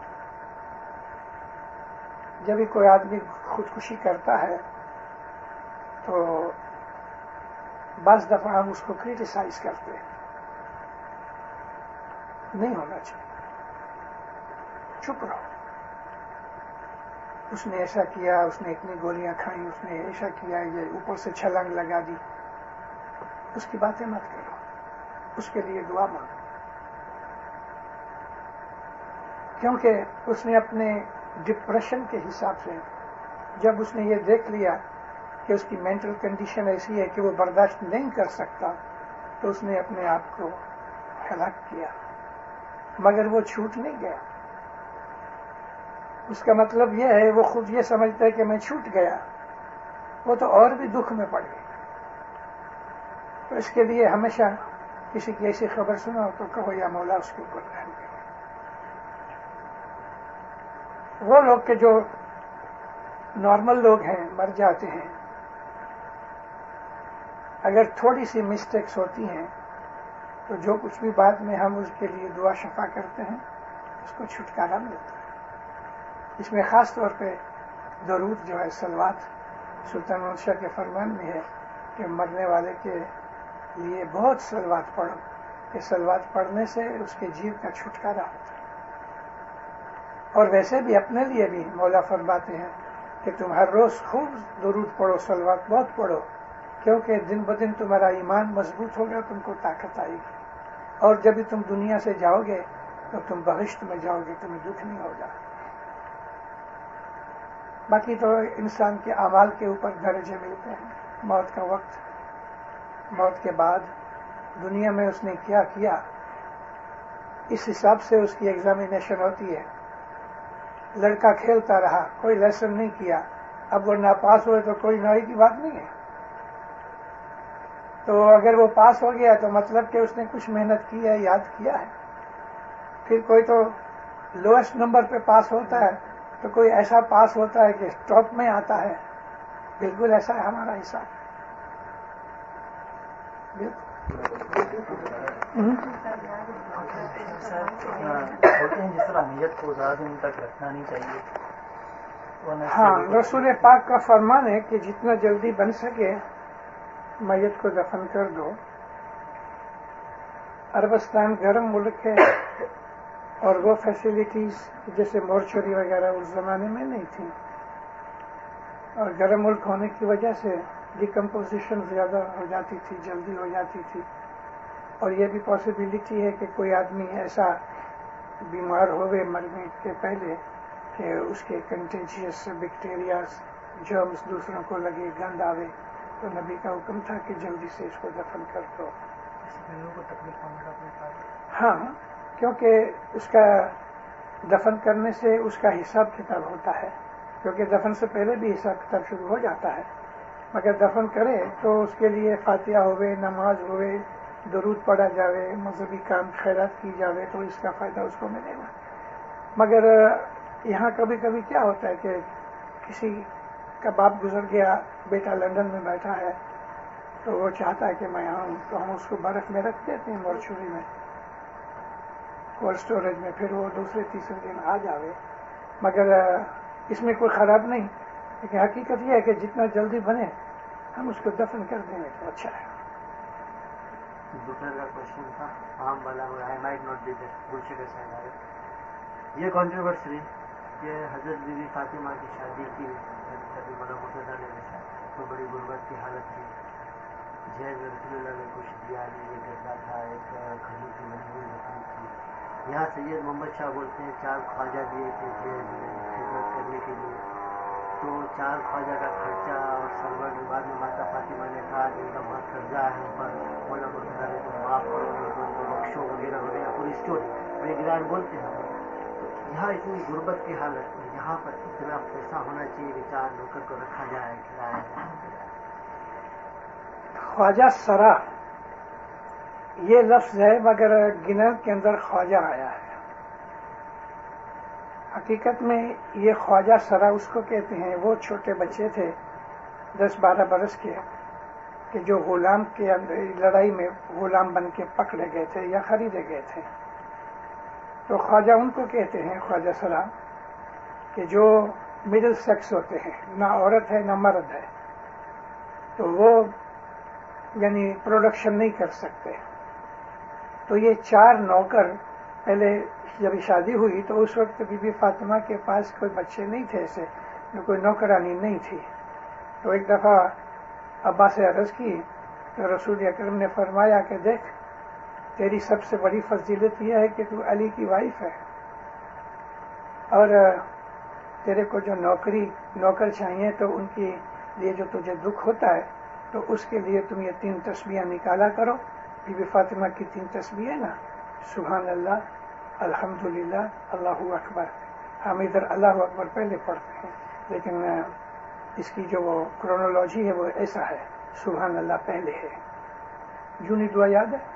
جب بھی کوئی آدمی خودکشی کرتا ہے تو بعض دفعہ ہم اس کو کریٹیسائز کرتے ہیں، نہیں ہونا چاہیے، چپ رہو، اس نے ایسا کیا، اس نے اتنی گولیاں کھائیں، اس نے ایسا کیا، یہ اوپر سے چھلانگ لگا دی، اس کی باتیں مت کرو، اس کے لیے دعا مانگو، کیونکہ اس نے اپنے ڈپریشن کے حساب سے جب اس نے یہ دیکھ لیا کہ اس کی مینٹل کنڈیشن ایسی ہے کہ وہ برداشت نہیں کر سکتا، تو اس نے اپنے آپ کو ہلاک کیا، مگر وہ چھوٹ نہیں گیا۔ اس کا مطلب یہ ہے وہ خود یہ سمجھتا ہے کہ میں چھوٹ گیا، وہ تو اور بھی دکھ میں پڑ گیا۔ تو اس کے لیے ہمیشہ کسی کی ایسی خبر سنو تو کہو یا مولا اس کے اوپر رحم کرے۔ وہ لوگ کہ جو نارمل لوگ ہیں مر جاتے ہیں، اگر تھوڑی سی مسٹیکس ہوتی ہیں تو جو کچھ بھی بعد میں ہم اس کے لیے دعا شفا کرتے ہیں اس کو چھٹکارا ملتا ہے۔ اس میں خاص طور پہ درود جو ہے، صلوات، سلطان محمد شاہ کے فرمان میں ہے کہ مرنے والے کے لیے بہت صلوات پڑھو، کہ صلوات پڑھنے سے اس کے جیو کا چھٹکارا ہوتا ہے۔ اور ویسے بھی اپنے لیے بھی مولا فرماتے ہیں کہ تم ہر روز خوب درود پڑھو، صلوات بہت پڑھو، کیونکہ دن بدن تمہارا ایمان مضبوط ہوگا، تم کو طاقت آئے گی، اور جب تم دنیا سے جاؤ گے تو تم بہشت میں جاؤ گے، تمہیں دکھ نہیں ہوگا۔ باقی تو انسان کے اعمال کے اوپر درجے ملتے ہیں۔ موت کا وقت، موت کے بعد دنیا میں اس نے کیا کیا، اس حساب سے اس کی ایگزامینیشن ہوتی ہے۔ لڑکا کھیلتا رہا، کوئی لیسن نہیں کیا، اب وہ ناپاس ہوئے تو کوئی نائی کی بات نہیں ہے، تو اگر وہ پاس ہو گیا تو مطلب کہ اس نے کچھ محنت کی ہے، یاد کیا ہے۔ پھر کوئی تو لوئسٹ نمبر پہ پاس ہوتا ہے، تو کوئی ایسا پاس ہوتا ہے کہ ٹاپ میں آتا ہے۔ بالکل ایسا ہے ہمارا حساب۔ ہوتے ہیں جس طرح نیت کو زیادہ دن تک رکھنا نہیں چاہیے۔ ہاں، رسول پاک کا فرمان ہے کہ جتنا جلدی بن سکے میت کو دفن کر دو۔ عربستان گرم ملک ہے اور وہ فیسلٹیز جیسے مورچری وغیرہ اس زمانے میں نہیں تھی، اور گرم ملک ہونے کی وجہ سے ڈیکمپوزیشن زیادہ ہو جاتی تھی، جلدی ہو جاتی تھی، اور یہ بھی پاسبلٹی ہے کہ کوئی آدمی ایسا بیمار ہوئے مرنے کے پہلے کہ اس کے کنٹیجیس بیکٹیریاز، جرمز دوسروں کو لگے، گند آوے، تو نبی کا حکم تھا کہ جلدی سے اس کو دفن کر دو۔ ہاں، کیونکہ اس کا دفن کرنے سے اس کا حساب کتاب ہوتا ہے، کیونکہ دفن سے پہلے بھی حساب کتاب شروع ہو جاتا ہے، مگر دفن کرے تو اس کے لیے فاتحہ ہوئے، نماز ہوئے، درود پڑھا جاوے، مذہبی کام خیرات کی جاوے، تو اس کا فائدہ اس کو ملے گا۔ مگر یہاں کبھی کبھی کیا ہوتا ہے کہ کسی کا باپ گزر گیا، بیٹا لندن میں بیٹھا ہے، تو وہ چاہتا ہے کہ میں آؤں، تو ہم اس کو برف میں رکھ دیتے ہیں، مورچوری میں، کولڈ اسٹوریج میں، پھر وہ دوسرے تیسرے دن آ جاوے۔ مگر اس میں کوئی خراب نہیں، لیکن حقیقت یہ ہے کہ جتنا جلدی بنے ہم اس کو دفن کر دیں گے تو اچھا ہے۔ دوسرا کا کوشچن تھا عام والا، I might not be there Gulshan کے سائڈ آئے، یہ کنٹروورسی کہ حضرت بی بی فاطمہ کی شادی کی جب مولانا مرتضیٰ نے تو بڑی غربت کی حالت تھی، जैन रसूलुल्लाह ने कुछ दिया नहीं, ये गद्दा था, एक खजूर की बनी हुई लकड़ी थी। यहाँ सैयद मोहम्मद शाह बोलते हैं चार ख्वाजा दिए थे जैन में खिदमत करने के लिए। तो चार ख्वाजा का खर्चा और सरवर के बाद में माता फातिमा ने कहा कि इनका बहुत कर्जा है हम पर, मौला मुर्तज़ा ने तुम माफ़ करो, उनको बख्शो वगैरह वगैरह पूरी स्टोरी बड़े गिरान बोलते हैं। तो यहाँ इतनी गुर्बत की हालत में यहाँ पर इतना पैसा होना चाहिए कि चार नौकर को रखा जाए, खिलाया जाए। ख्वाजा सरा ये लफ्ज है मगर गिनत के अंदर ख्वाजा आया है। हकीकत में ये ख्वाजा सरा उसको कहते हैं, वो छोटे बच्चे थे दस बारह बरस के कि जो गुलाम के अंदर लड़ाई में गुलाम बन के पकड़े गए थे या खरीदे गए थे। तो ख्वाजा उनको कहते हैं ख्वाजा सरा कि जो मिडिल सेक्स होते हैं, ना औरत है ना मर्द है, तो वो यानी प्रोडक्शन नहीं कर सकते। तो ये चार नौकर, पहले जब शादी हुई तो उस वक्त बीबी फातिमा के पास कोई बच्चे नहीं थे, ऐसे कोई नौकरानी नहीं थी। तो एक दफा अब्बा से अर्ज की तो रसूल अकरम ने फरमाया कि देख तेरी सबसे बड़ी फजीलत यह है कि तू अली की वाइफ है, और तेरे को जो नौकरी नौकर चाहिए तो उनके लिए जो तुझे दुख होता है तो उसके लिए तुम ये तीन तस्बीहें निकाला करो। बीबी फातिमा की तीन तस्बीहें है ना, सुभान अल्लाह, अल्हम्दुलिल्लाह, अल्लाहु अकबर। हम इधर अल्लाहु अकबर पहले पढ़ते हैं, लेकिन इसकी जो वो क्रोनोलॉजी है वो ऐसा है, सुभान अल्लाह पहले है। जूनी दुआ याद है?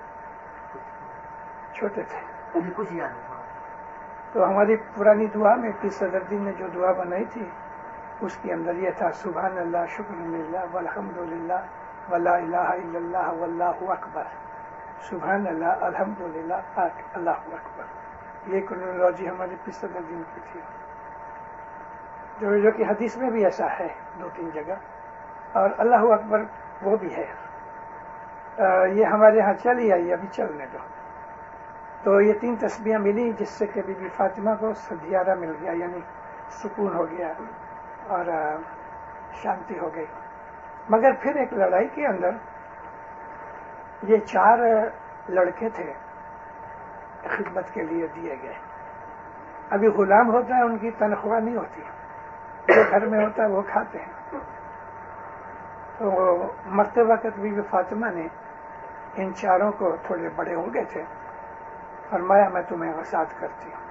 छोटे थे कुछ याद है। तो हमारी पुरानी दुआ में पीर सदरुद्दीन ने जो दुआ बनाई थी उसके अंदर ये था, सुभान अल्लाह, शुक्रिल्लाह, वल्हम्दुलिल्लाह, वला इलाहा इल्लल्लाह, वल्लाहु अकबर। सुभान अल्लाह, अल्हम्दुलिल्लाह, अल्लाहु अकबर। ये क्रोनोलॉजी हमारे पीर सदरुद्दीन की थी, जो जो कि हदीस में भी ऐसा है दो तीन जगह, और अल्लाहु अकबर वो भी है। आ, ये हमारे यहाँ चली आई, अभी चलने दो। तो ये तीन तस्बीहें मिली जिससे कि बीबी फातिमा को सदियारा मिल गया, यानी सुकून हो गया और शांति हो गई। मगर फिर एक लड़ाई के अंदर ये चार लड़के थे खिदमत के लिए दिए गए। अभी गुलाम होता है, उनकी तनख्वाह नहीं होती, जो घर में होता है वो खाते हैं। तो मरते वक्त बीबी फातिमा ने इन चारों को, थोड़े बड़े हो गए थे, फरमाया मैं तुम्हें वसात करती हूं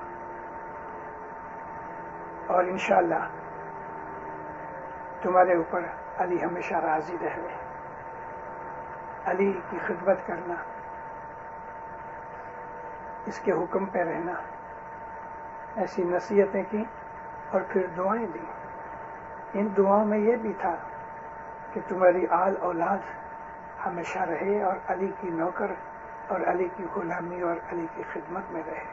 और इंशाअल्लाह तुम्हारे ऊपर अली हमेशा राजी रहे। अली की खिदमत करना, इसके हुक्म पे रहना, ऐसी नसीहतें की और फिर दुआएं दी। इन दुआओं में यह भी था कि तुम्हारी आल औलाद हमेशा रहे और अली की नौकर और अली की गुलामी और अली की खिदमत में रहे।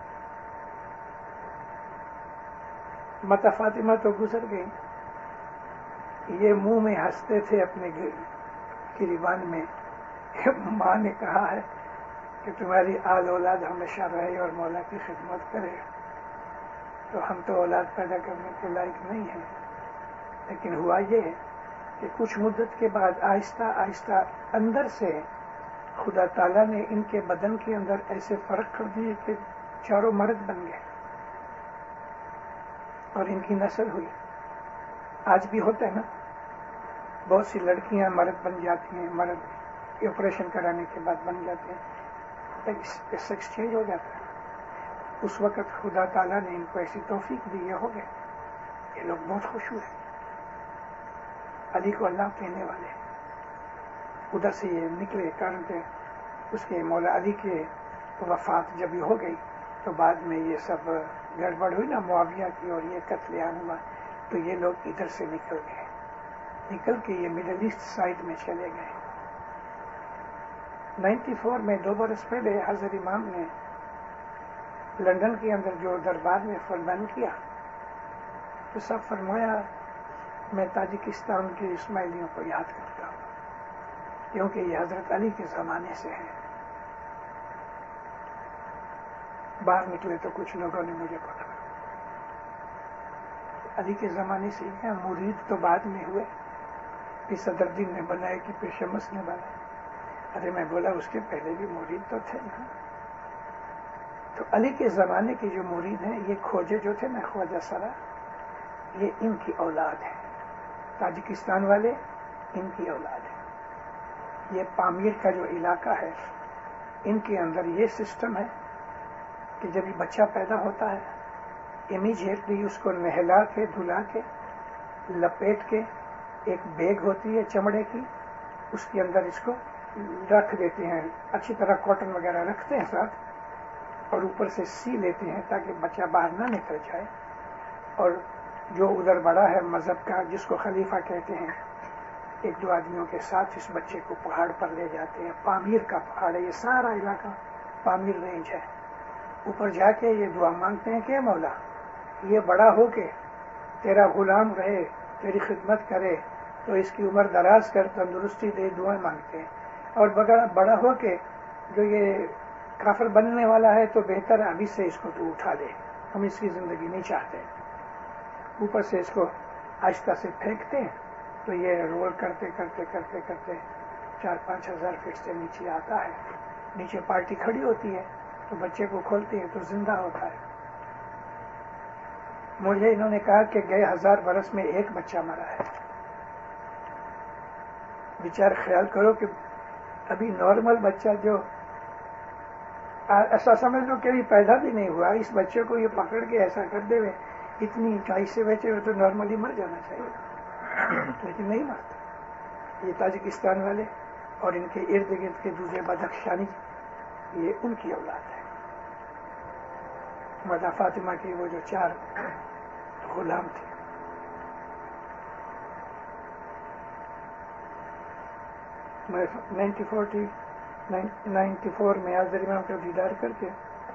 माता फातिमा तो गुजर गई, ये मुंह में हंसते थे अपने गिरिबान में, माँ ने कहा है कि तुम्हारी आल औलाद हमेशा रहे और मौला की खिदमत करे। तो हम तो औलाद पैदा करने के लायक नहीं हैं, लेकिन हुआ ये है कि कुछ मुद्दत के बाद आहिस्ता आहिस्ता अंदर से खुदा ताला ने इनके बदन के अंदर ऐसे फर्क कर दिए कि चारों मर्द बन गए और इनकी नस्ल हुई। आज भी होता है ना, बहुत सी लड़कियां मर्द बन जाती हैं, मर्द ऑपरेशन कराने के बाद बन जाते हैं, सेक्स चेंज हो जाता है। उस वक्त खुदा ताला ने इनको ऐसी तौफीक दी, ये हो गए, ये लोग बहुत खुश हुए, अली को अल्लाह कहने वाले। उधर से ये निकले, कारण थे उसके मौला अली के वफात जब हो गई तो बाद में ये सब गड़बड़ हुई ना मुआविया की, और ये कत्लेआम हुआ, तो ये लोग इधर से निकल गए, निकल के ये मिडिल ईस्ट साइड में चले गए। चौरानवे में, दो बरस पहले हजरत इमाम ने लंदन के अंदर जो दरबार में फरमान किया तो सब फरमाया मैं ताजिकिस्तान के इस्माइलियों को याद करता हूं, क्योंकि ये हजरत अली के जमाने से है। बाहर निकले तो कुछ लोगों ने मुझे पकड़ा, अली के जमाने से है, मुरीद तो बाद में हुए, कि सदरुद्दीन ने बनाए कि पीर शमस ने बनाए। अरे मैं बोला उसके पहले भी मुरीद तो थे यहाँ। तो अली के ज़माने के जो मुरीद हैं, ये खोजे जो थे ना ख्वाजा सरा, ये इनकी औलाद है। ताजिकिस्तान वाले इनकी औलाद है। ये पामीर का जो इलाका है, इनके अंदर ये सिस्टम है कि जब ये बच्चा पैदा होता है, इमीडिएटली उसको नहला के धुला के लपेट के एक बैग होती है चमड़े की, उसके अंदर इसको रख देते हैं। अच्छी तरह कॉटन वगैरह रखते हैं साथ, और ऊपर से सी लेते हैं ताकि बच्चा बाहर ना निकल जाए। और जो उधर बड़ा है मजहब का, जिसको खलीफा कहते हैं, एक दो आदमियों के साथ इस बच्चे को पहाड़ पर ले जाते हैं। पामीर का पहाड़ है ये सारा इलाका, पामीर रेंज है। ऊपर जाके ये दुआ मांगते हैं कि मौला ये बड़ा हो के तेरा गुलाम रहे, तेरी खिदमत करे, तो इसकी उम्र दराज कर, तंदुरुस्ती दे, दुआएं मांगते हैं। और बड़ा बड़ा हो के जो ये काफिर बनने वाला है तो बेहतर है अभी से इसको तो उठा दे, हम इसकी जिंदगी नहीं चाहते। ऊपर से इसको आहिस्ता से फेंकते हैं तो ये रोल करते करते करते करते चार पांच हजार फीट से नीचे आता है। नीचे पार्टी खड़ी होती है तो बच्चे को खोलते हैं तो जिंदा होता है। मुझे इन्होंने कहा कि गए हजार बरस में एक बच्चा मरा है। विचार ख्याल करो कि अभी नॉर्मल बच्चा जो ऐसा समझ लो कि पैदा भी नहीं हुआ, इस बच्चे को ये पकड़ के ऐसा कर दे, इतनी ऊंचाई से बैठे हुए तो नॉर्मली मर जाना चाहिए, लेकिन नहीं मरता। ये ताजिकिस्तान वाले और इनके इर्द गिर्द के दूसरे बदख्शानी, ये उनकी औलाद है। मदा फातिमा के वो जो चार गुलाम थे, मैं नाइन्टी फोर्टी नाइन्टी फोर में आज़र इमाम का दीदार करके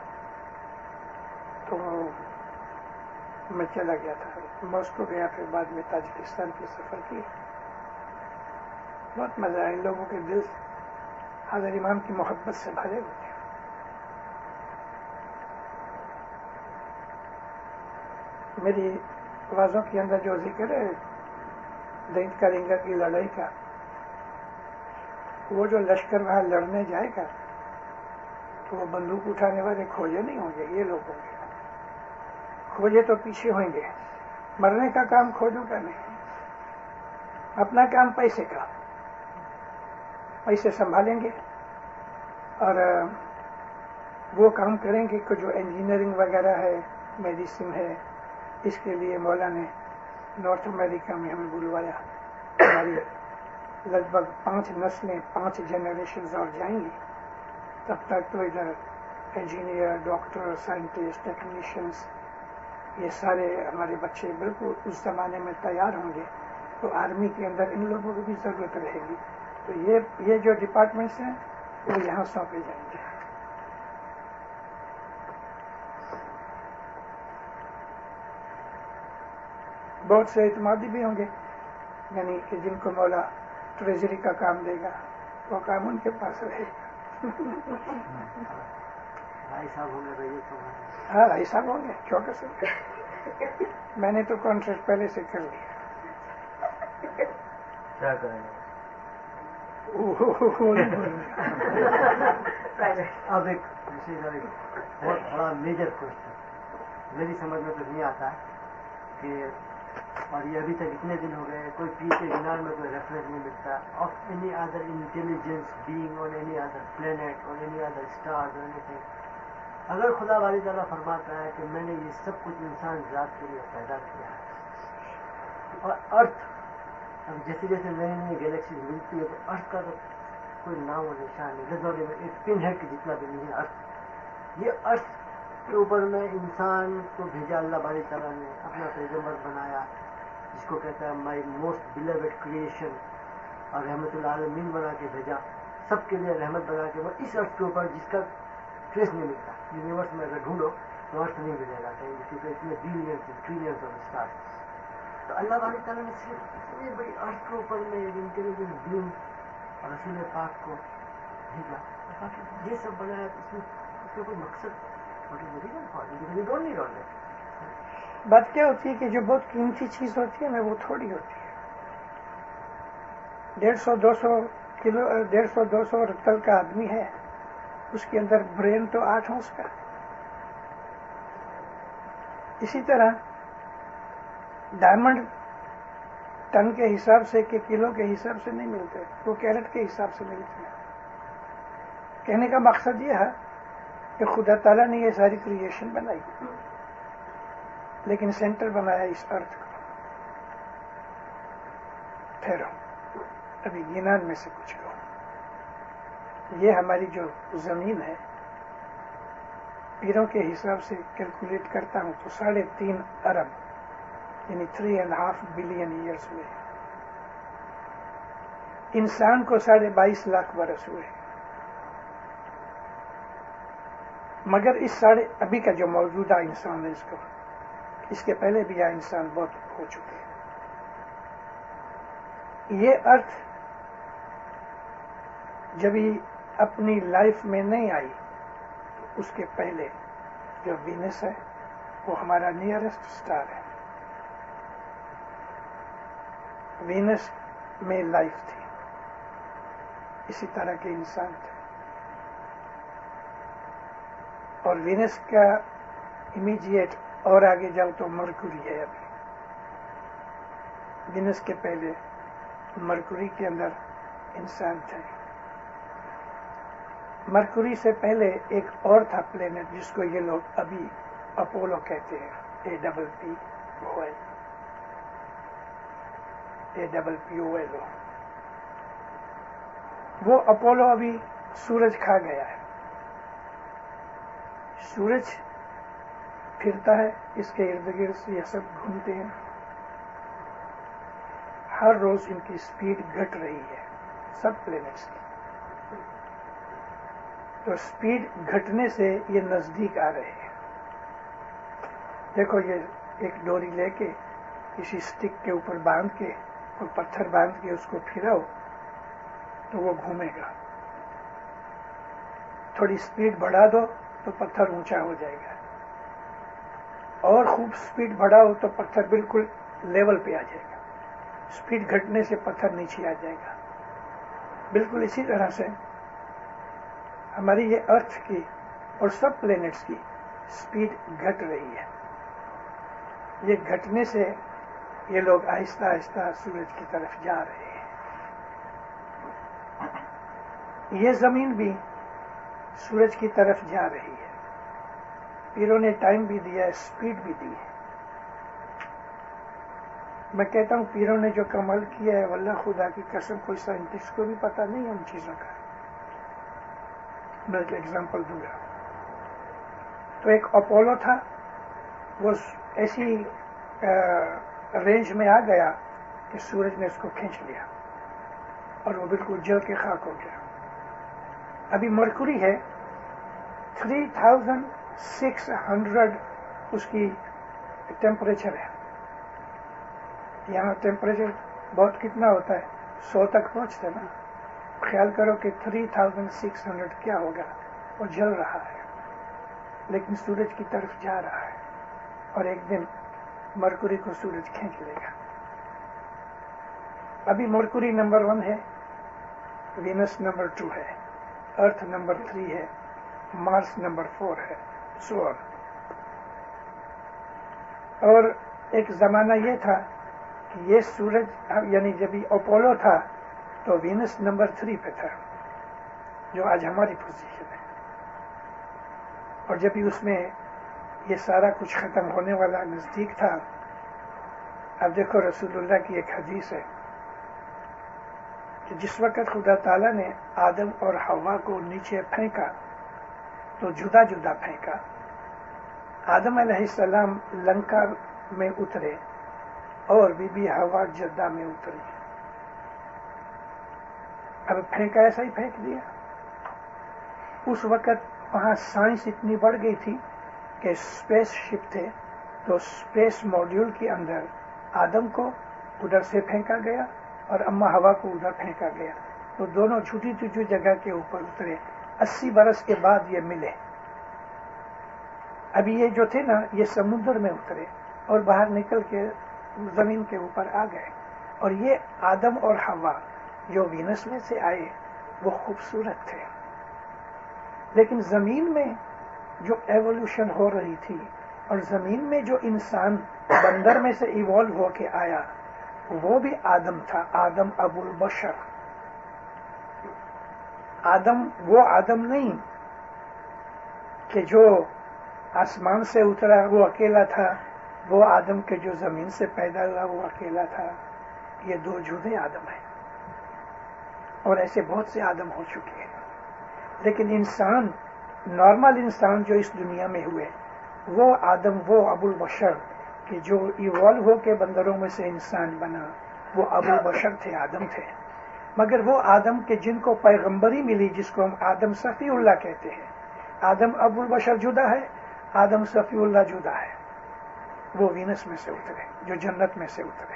तो मैं चला गया था, मॉस्को गया, फिर बाद में ताजिकिस्तान के सफर किए। बहुत मजा आया। इन लोगों के दिल आज़र इमाम की मोहब्बत से भरे हुए थे। मेरी आवाजों के अंदर जो जिक्र है दैत का रिंगा की लड़ाई का, वो जो लश्कर वहां लड़ने जाएगा तो वो बंदूक उठाने वाले खोजे नहीं होंगे, ये लोग होंगे। खोजे तो पीछे होंगे, मरने का काम खोजों का नहीं, अपना काम पैसे का, पैसे संभालेंगे और वो काम करेंगे कि जो इंजीनियरिंग वगैरह है, मेडिसिन है, इसके लिए मौला ने नॉर्थ अमेरिका में हमें बुलवाया। हमारी लगभग पांच नस्लें, पांच जनरेशंस और जाएंगी, तब तक तो इधर इंजीनियर, डॉक्टर, साइंटिस्ट, टेक्नीशियंस, ये सारे हमारे बच्चे बिल्कुल उस जमाने में तैयार होंगे। तो आर्मी के अंदर इन लोगों की भी जरूरत रहेगी। तो ये ये जो डिपार्टमेंट्स हैं वो यहाँ सौंपे जाएंगे। बहुत से इत्मादी भी होंगे, यानी कि जिनको मौला ट्रेजरी का काम देगा वो काम उनके पास रहेगा। भाई साहब होंगे तो ये तो हाँ भाई साहब होंगे, क्यों कर सकते। मैंने तो कॉन्ट्रैक्ट पहले से कर लिया। क्या करेंगे? अब एक विशेष बहुत बड़ा मेजर क्वेश्चन मेरी समझ में तो नहीं आता कि, और ये अभी तक इतने दिन हो गए कोई पी के गिनार में कोई रेफरेंस नहीं मिलता of any other intelligence being on any other planet और एनी अदर स्टार और एनीथिंग। अगर खुदा वाली ताला फरमाता है कि मैंने ये सब कुछ इंसान जात के लिए पैदा किया है, और अर्थ अब जैसे जैसे नई नई गैलेक्सी मिलती है तो अर्थ का तो कोई नाम और निशान नहीं, गजौली में एक पिन हेड की जितना भी नहीं है अर्थ। ये अर्थ के ऊपर में इंसान को भेजा अल्लाह बारी ताला ने, अपना पैगंबर बनाया जिसको कहता है माई मोस्ट बिलेवेड क्रिएशन, और रहमतुल आलमीन बना के भेजा, सबके लिए रहमत बना के। वो इस अर्थ के ऊपर जिसका ट्रेस नहीं मिलता, यूनिवर्स में अगर ढूंढो तो अर्थ नहीं मिलेगा कहीं, क्योंकि इसमें बिलियंस ट्रिलियंस ऑफ स्टार्स। तो अल्लाह वाली ताला ने सिर्फ इतनी बड़ी अर्थ के ऊपर में इंटेलिजेंट बीइंग और रसूल पाक को भेजा, बाकी ये सब बनाया, इसमें इसका कोई मकसद बात क्या होती है कि जो बहुत कीमती चीज होती है ना वो थोड़ी होती है। डेढ़ सौ दो सौ किलो डेढ़ सौ दो सौ रत्तल का आदमी है, उसके अंदर ब्रेन तो आठ है उसका। इसी तरह डायमंड टन के हिसाब से कि किलो के हिसाब से नहीं मिलते, वो कैरेट के हिसाब से मिलते हैं। कहने का मकसद ये है कि खुदा ताला ने ये सारी क्रिएशन बनाई, लेकिन सेंटर बनाया इस अर्थ को। ठहरो, अभी गिनान में से कुछ कहो। ये हमारी जो जमीन है, पीरों के हिसाब से कैलकुलेट करता हूं तो साढ़े तीन अरब यानी three and half billion years हुए। इंसान को साढ़े बाईस लाख बरस हुए। मगर इस साढ़े अभी का जो मौजूदा इंसान है, इसको इसके पहले भी यह इंसान बहुत हो चुके हैं। ये अर्थ जब ही अपनी लाइफ में नहीं आई, तो उसके पहले जो वीनस है वो हमारा नियरेस्ट स्टार है। वीनस में लाइफ थी, इसी तरह के इंसान थे। और वीनस का इमीडिएट और आगे जाओ तो मरकुरी है। अभी वीनस के पहले मरकुरी के अंदर इंसान थे। मरकुरी से पहले एक और था प्लेनेट जिसको ये लोग अभी अपोलो कहते हैं, A double P O L A double P O L O. वो अपोलो अभी सूरज खा गया है। सूरज फिरता है, इसके इर्द गिर्द से ये सब घूमते हैं। हर रोज इनकी स्पीड घट रही है, सब प्लेनेट्स की। तो स्पीड घटने से ये नजदीक आ रहे हैं। देखो, ये एक डोरी लेके किसी स्टिक के ऊपर बांध के और पत्थर बांध के उसको फिराओ तो वो घूमेगा। थोड़ी स्पीड बढ़ा दो तो पत्थर ऊंचा हो जाएगा, और खूब स्पीड बढ़ाओ तो पत्थर बिल्कुल लेवल पे आ जाएगा। स्पीड घटने से पत्थर नीचे आ जाएगा। बिल्कुल इसी तरह से हमारी ये अर्थ की और सब प्लेनेट्स की स्पीड घट रही है। ये घटने से ये लोग आहिस्ता आहिस्ता सूरज की तरफ जा रहे हैं। ये जमीन भी सूरज की तरफ जा रही है। पीरों ने टाइम भी दिया है, स्पीड भी दी है। मैं कहता हूं पीरों ने जो कमाल किया है, वल्लाह खुदा की कसम कोई साइंटिस्ट को भी पता नहीं है उन चीजों का। मैं एक एग्जांपल दूंगा। तो एक अपोलो था, वो ऐसी रेंज में आ गया कि सूरज ने उसको खींच लिया और वो बिल्कुल जल के खाक हो गया। अभी मरकुरी है, थ्री थाउजेंड सिक्स हंड्रेड उसकी टेम्परेचर है। यहाँ टेम्परेचर बहुत कितना होता है, सौ तक पहुंचते ना। ख्याल करो कि थ्री थाउजेंड सिक्स हंड्रेड क्या होगा। वो जल रहा है लेकिन सूरज की तरफ जा रहा है, और एक दिन मरकुरी को सूरज खींच लेगा। अभी मरकुरी नंबर वन है, वीनस नंबर टू है, अर्थ नंबर थ्री है, मार्स नंबर फोर है, सो ऑन। और एक जमाना ये था कि ये सूरज, यानी जब ये अपोलो था तो वीनस नंबर थ्री पे था, जो आज हमारी पोजीशन है। और जब भी उसमें ये सारा कुछ खत्म होने वाला नजदीक था, अब देखो रसूलुल्लाह की एक हदीस है कि जिस वक्त खुदा ताला ने आदम और हवा को नीचे फेंका तो जुदा जुदा फेंका। आदम अलैहिस्सलाम लंका में उतरे और बीबी हवा जद्दा में उतरी। अब फेंका ऐसा ही फेंक दिया। उस वक्त वहां साइंस इतनी बढ़ गई थी कि स्पेस शिप थे, तो स्पेस मॉड्यूल के अंदर आदम को उधर से फेंका गया और अम्मा हवा को उधर फेंका गया। तो दोनों छुट्टी छुट्टी जगह के ऊपर उतरे। अस्सी बरस के बाद ये मिले। अभी ये जो थे ना, ये समुद्र में उतरे और बाहर निकल के जमीन के ऊपर आ गए। और ये आदम और हवा जो वीनस में से आए वो खूबसूरत थे, लेकिन जमीन में जो एवोल्यूशन हो रही थी और जमीन में जो इंसान बंदर में से इवॉल्व होके आया वो भी आदम था, आदम अबुल बशर। आदम वो आदम नहीं कि जो आसमान से उतरा वो अकेला था, वो आदम के जो जमीन से पैदा हुआ वो अकेला था। ये दो जुदे आदम हैं और ऐसे बहुत से आदम हो चुके हैं। लेकिन इंसान, नॉर्मल इंसान जो इस दुनिया में हुए, वो आदम, वो अबुल बशर कि जो इवॉल्व होके बंदरों में से इंसान बना, वो अबुल बशर थे, आदम थे। मगर वो आदम के जिनको पैगंबरी मिली, जिसको हम आदम सफीउल्लाह कहते हैं, आदम अबुल बशर जुदा है, आदम सफीउल्लाह जुदा है। वो वीनस में से उतरे, जो जन्नत में से उतरे,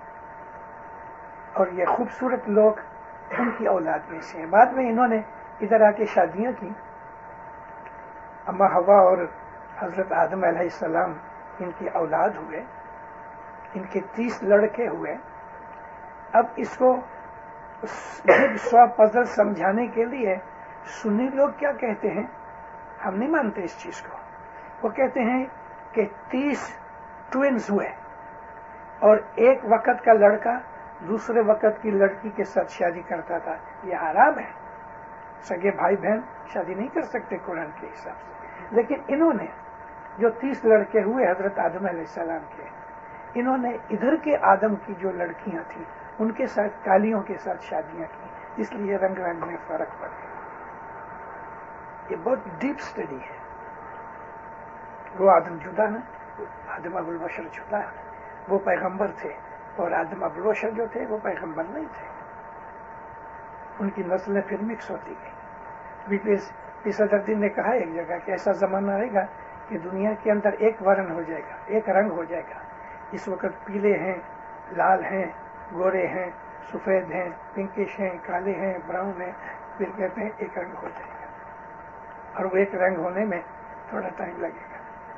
और ये खूबसूरत लोग उनकी औलाद में से हैं। बाद में इन्होंने इधर आके शादियां की। अम्मा हवा और हजरत आदम अलैहिस्सलाम इनकी औलाद हुए, इनके तीस लड़के हुए। अब इसको जिग्सॉ पजल समझाने के लिए सुन्नी लोग क्या कहते हैं, हम नहीं मानते इस चीज को। वो कहते हैं कि तीस ट्विन्स हुए और एक वक्त का लड़का दूसरे वक्त की लड़की के साथ शादी करता था। ये हराम है, सगे भाई बहन शादी नहीं कर सकते कुरान के हिसाब से। लेकिन इन्होंने जो तीस लड़के हुए हजरत आदम अलैहिस्सलाम के, इन्होंने इधर के आदम की जो लड़कियां थी उनके साथ, कालियों के साथ शादियां की, इसलिए रंग रंग में फर्क पड़ गया। ये बहुत डीप स्टडी है। वो आदम जुदा है, आदम अबुल बशर जुदा है। वो पैगंबर थे और आदम अबुल बशर जो थे वो पैगंबर नहीं थे। उनकी नस्लें फिर मिक्स होती गई। पी सदरुद्दीन ने कहा एक जगह कि ऐसा जमाना आएगा कि दुनिया के अंदर एक वर्ण हो जाएगा, एक रंग हो जाएगा। इस वक्त पीले हैं, लाल हैं, गोरे हैं, सफेद हैं, पिंकिश हैं, काले हैं, ब्राउन हैं। फिर कहते हैं एक रंग हो जाएगा, और वो एक रंग होने में थोड़ा टाइम लगेगा।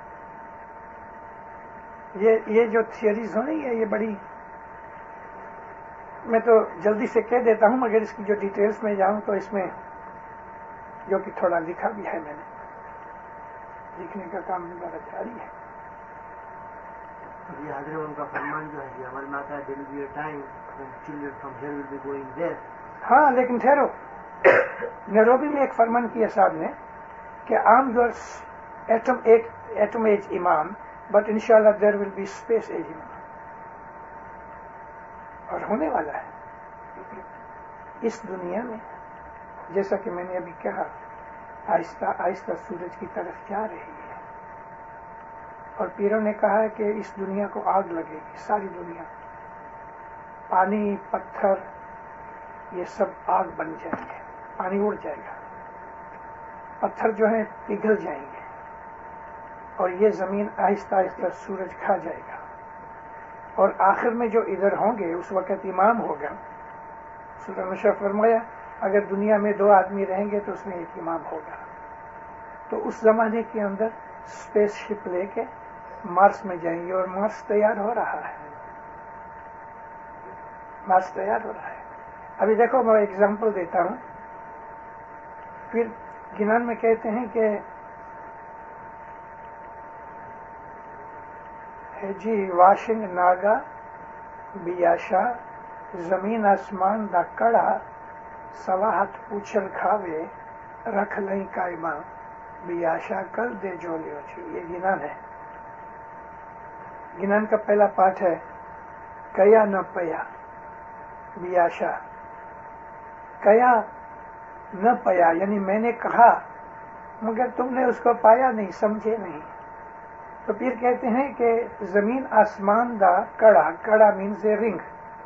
ये ये जो थियरीज हो रही है ये बड़ी, मैं तो जल्दी से कह देता हूं, मगर इसकी जो डिटेल्स में जाऊं तो इसमें जो कि थोड़ा लिखा भी है मैंने, लिखने का काम मेरा जारी है। ये हाजिर उनका फरमान जो है हमारे में आता है, there will be a time when children from here will be going there. हाँ, लेकिन ठहरो, नैरोबी में एक फरमान किया साहब ने कि आम योर एटम एक एटम एज इमाम, बट इंशाल्लाह there will be space age इमाम। और होने वाला है इस दुनिया में, जैसा कि मैंने अभी कहा, आहिस्ता आहिस्ता सूरज की तरफ जा रही है। और पीरों ने कहा है कि इस दुनिया को आग लगेगी, सारी दुनिया, पानी, पत्थर, ये सब आग बन जाएंगे, पानी उड़ जाएगा, पत्थर जो है पिघल जाएंगे, और ये जमीन आहिस्ता आहिस्ता सूरज खा जाएगा। और आखिर में जो इधर होंगे उस वक्त इमाम होगा। सूरह नशर फरमाया अगर दुनिया में दो आदमी रहेंगे तो उसमें एक इमाम होगा। तो उस जमाने के अंदर स्पेसशिप लेके मार्स में जाएंगे, और मार्स तैयार हो रहा है, मार्स तैयार हो रहा है। अभी देखो मैं एग्जांपल देता हूं। फिर गिनान में कहते हैं कि है जी वाशिंग नागा बियाशा जमीन आसमान दा कड़ा सवा हाथ पूछल खावे रख लई कायमा बियाशा कल दे जो लियो छी। ये गिनान है। गिनान का पहला पाठ है कया न पया बियाशा। कया न पया यानी मैंने कहा मगर तुमने उसको पाया नहीं, समझे नहीं। तो फिर कहते हैं कि जमीन आसमान दा कड़ा, कड़ा मीन्स ए रिंग।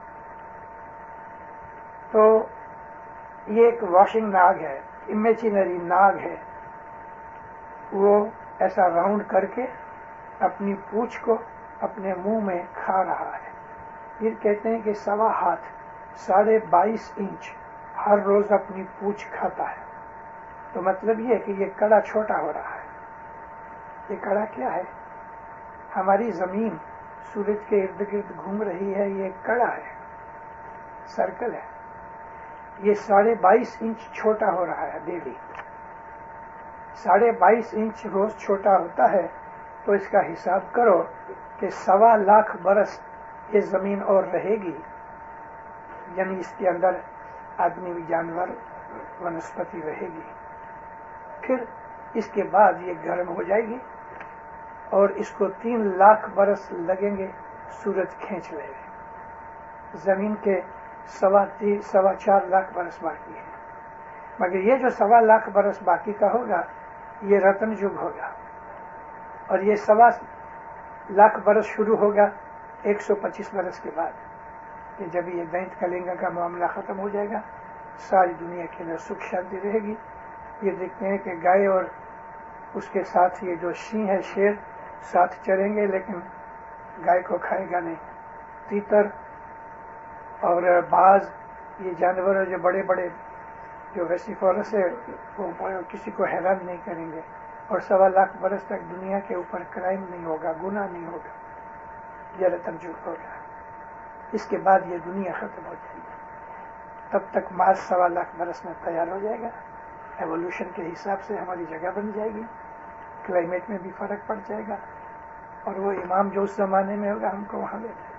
तो ये एक वॉशिंग नाग है, इमेजिनरी नाग है। वो ऐसा राउंड करके अपनी पूंछ को अपने मुंह में खा रहा है। फिर कहते हैं कि सवा हाथ साढ़े बाईस इंच हर रोज अपनी पूंछ खाता है। तो मतलब ये है कि ये कड़ा छोटा हो रहा है। ये कड़ा क्या है? हमारी जमीन सूरज के इर्द गिर्द घूम रही है, ये कड़ा है, सर्कल है। یہ ساڑھے بائیس انچ چھوٹا ہو رہا ہے ڈیلی. ساڑھے بائیس انچ روز چھوٹا ہوتا ہے تو اس کا حساب کرو کہ سوا لاکھ برس یہ زمین اور رہے گی، یعنی اس کے اندر آدمی جانور ونسپتی رہے گی. پھر اس کے بعد یہ گرم ہو جائے گی اور اس کو تین لاکھ برس لگیں گے سورج کھینچ لے گا. زمین کے سوا تی سوا چار لاکھ برس باقی ہے، مگر یہ جو سوا لاکھ برس باقی کا ہوگا یہ رتن یگ ہوگا، اور یہ سوا لاکھ برس شروع ہوگا ایک سو پچیس برس کے بعد، کہ جب یہ دینت کلنگا کا معاملہ ختم ہو جائے گا ساری دنیا کے اندر سکھ شانتی رہے گی. یہ دیکھتے ہیں کہ گائے اور اس کے ساتھ یہ جو شین ہے شیر ساتھ چریں گے لیکن گائے کو کھائے گا نہیں. تیتر اور باز یہ جانور جو بڑے بڑے جو ویسیفورس ہے وہ کسی کو حیران نہیں کریں گے، اور سوا لاکھ برس تک دنیا کے اوپر کرائم نہیں ہوگا، گناہ نہیں ہوگا، یہ رتن یگ ہوگا. اس کے بعد یہ دنیا ختم ہو جائے گی. تب تک مارس سوا لاکھ برس میں تیار ہو جائے گا. ایوولوشن کے حساب سے ہماری جگہ بن جائے گی، کلائمیٹ میں بھی فرق پڑ جائے گا، اور وہ امام جو اس زمانے میں ہوگا ہم کو وہاں لے جائے گا.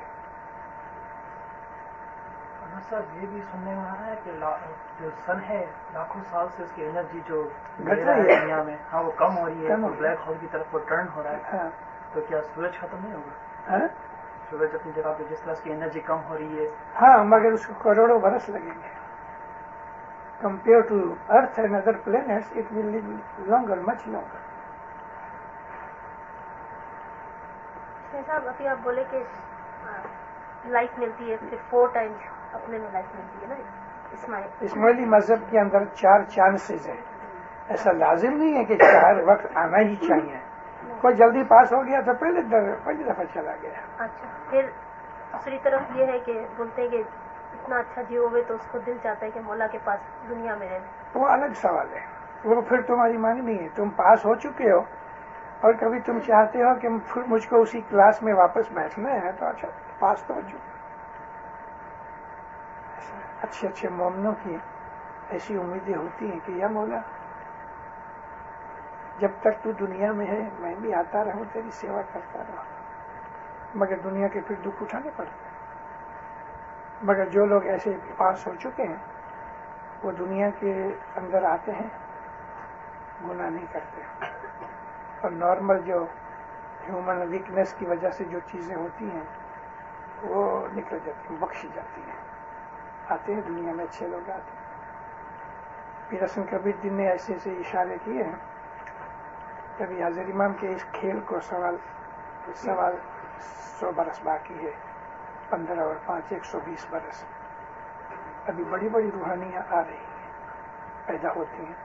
صاحب یہ بھی سننے میں آ رہا ہے کہ جو سن ہے لاکھوں سال سے اس کی انرجی جو گھٹ رہی ہے دنیا میں ہاں وہ کم ہو رہی ہے، بلیک ہول کی طرف وہ ٹرن ہو رہا ہے. ہاں. تو کیا سورج ختم نہیں ہوگا؟ ہاں سورج اپنی جگہ پہ جس طرح اس کی انرجی کم ہو رہی ہے. ہاں مگر اس کو کروڑوں برس لگیں گے. Compare to earth and other planets it will live longer, much longer. صاحب ابھی آپ بولے کہ لائف ملتی ہے پھر فور ٹائمز اپنے میں لائف ملتی ہے نا اسماعیل. اسماعیلی مذہب کے اندر چار چانسز ہیں. ایسا لازم نہیں ہے کہ چار وقت آنا ہی چاہیے. کوئی جلدی پاس ہو گیا تو پہلے پہلی دفعہ چلا گیا. اچھا پھر دوسری طرف یہ ہے کہ بولتے ہیں کہ اتنا اچھا جیو ہوئے تو اس کو دل چاہتا ہے کہ مولا کے پاس دنیا میں رہے. وہ الگ سوال ہے، وہ پھر تمہاری مانی نہیں ہے. تم پاس ہو چکے ہو اور کبھی تم چاہتے ہو کہ پھر مجھ کو اسی کلاس میں واپس بیٹھنا ہے تو اچھا پاس تو ہو چکے. اچھے اچھے مومنوں کی ایسی امیدیں ہوتی ہیں کہ یا مولا جب تک تو دنیا میں ہے میں بھی آتا رہوں تیری سیوا کرتا رہوں، مگر دنیا کے پھر دکھ اٹھانے پڑتے ہیں. مگر جو لوگ ایسے پاس ہو چکے ہیں وہ دنیا کے اندر آتے ہیں، گناہ نہیں کرتے، اور نارمل جو ہیومن ویکنس کی وجہ سے جو چیزیں ہوتی ہیں وہ نکل جاتی ہیں، بخشی جاتی ہیں. آتے ہیں دنیا میں اچھے لوگ آتے ہیں. پیر حسن کبیر دین نے ایسے ایسے اشارے کیے ہیں. کبھی حاضر امام کے اس کھیل کو سوال سوال سو برس باقی ہے، پندرہ اور پانچ ایک سو بیس برس. ابھی بڑی بڑی روحانیاں آ رہی ہیں، پیدا ہوتی ہیں.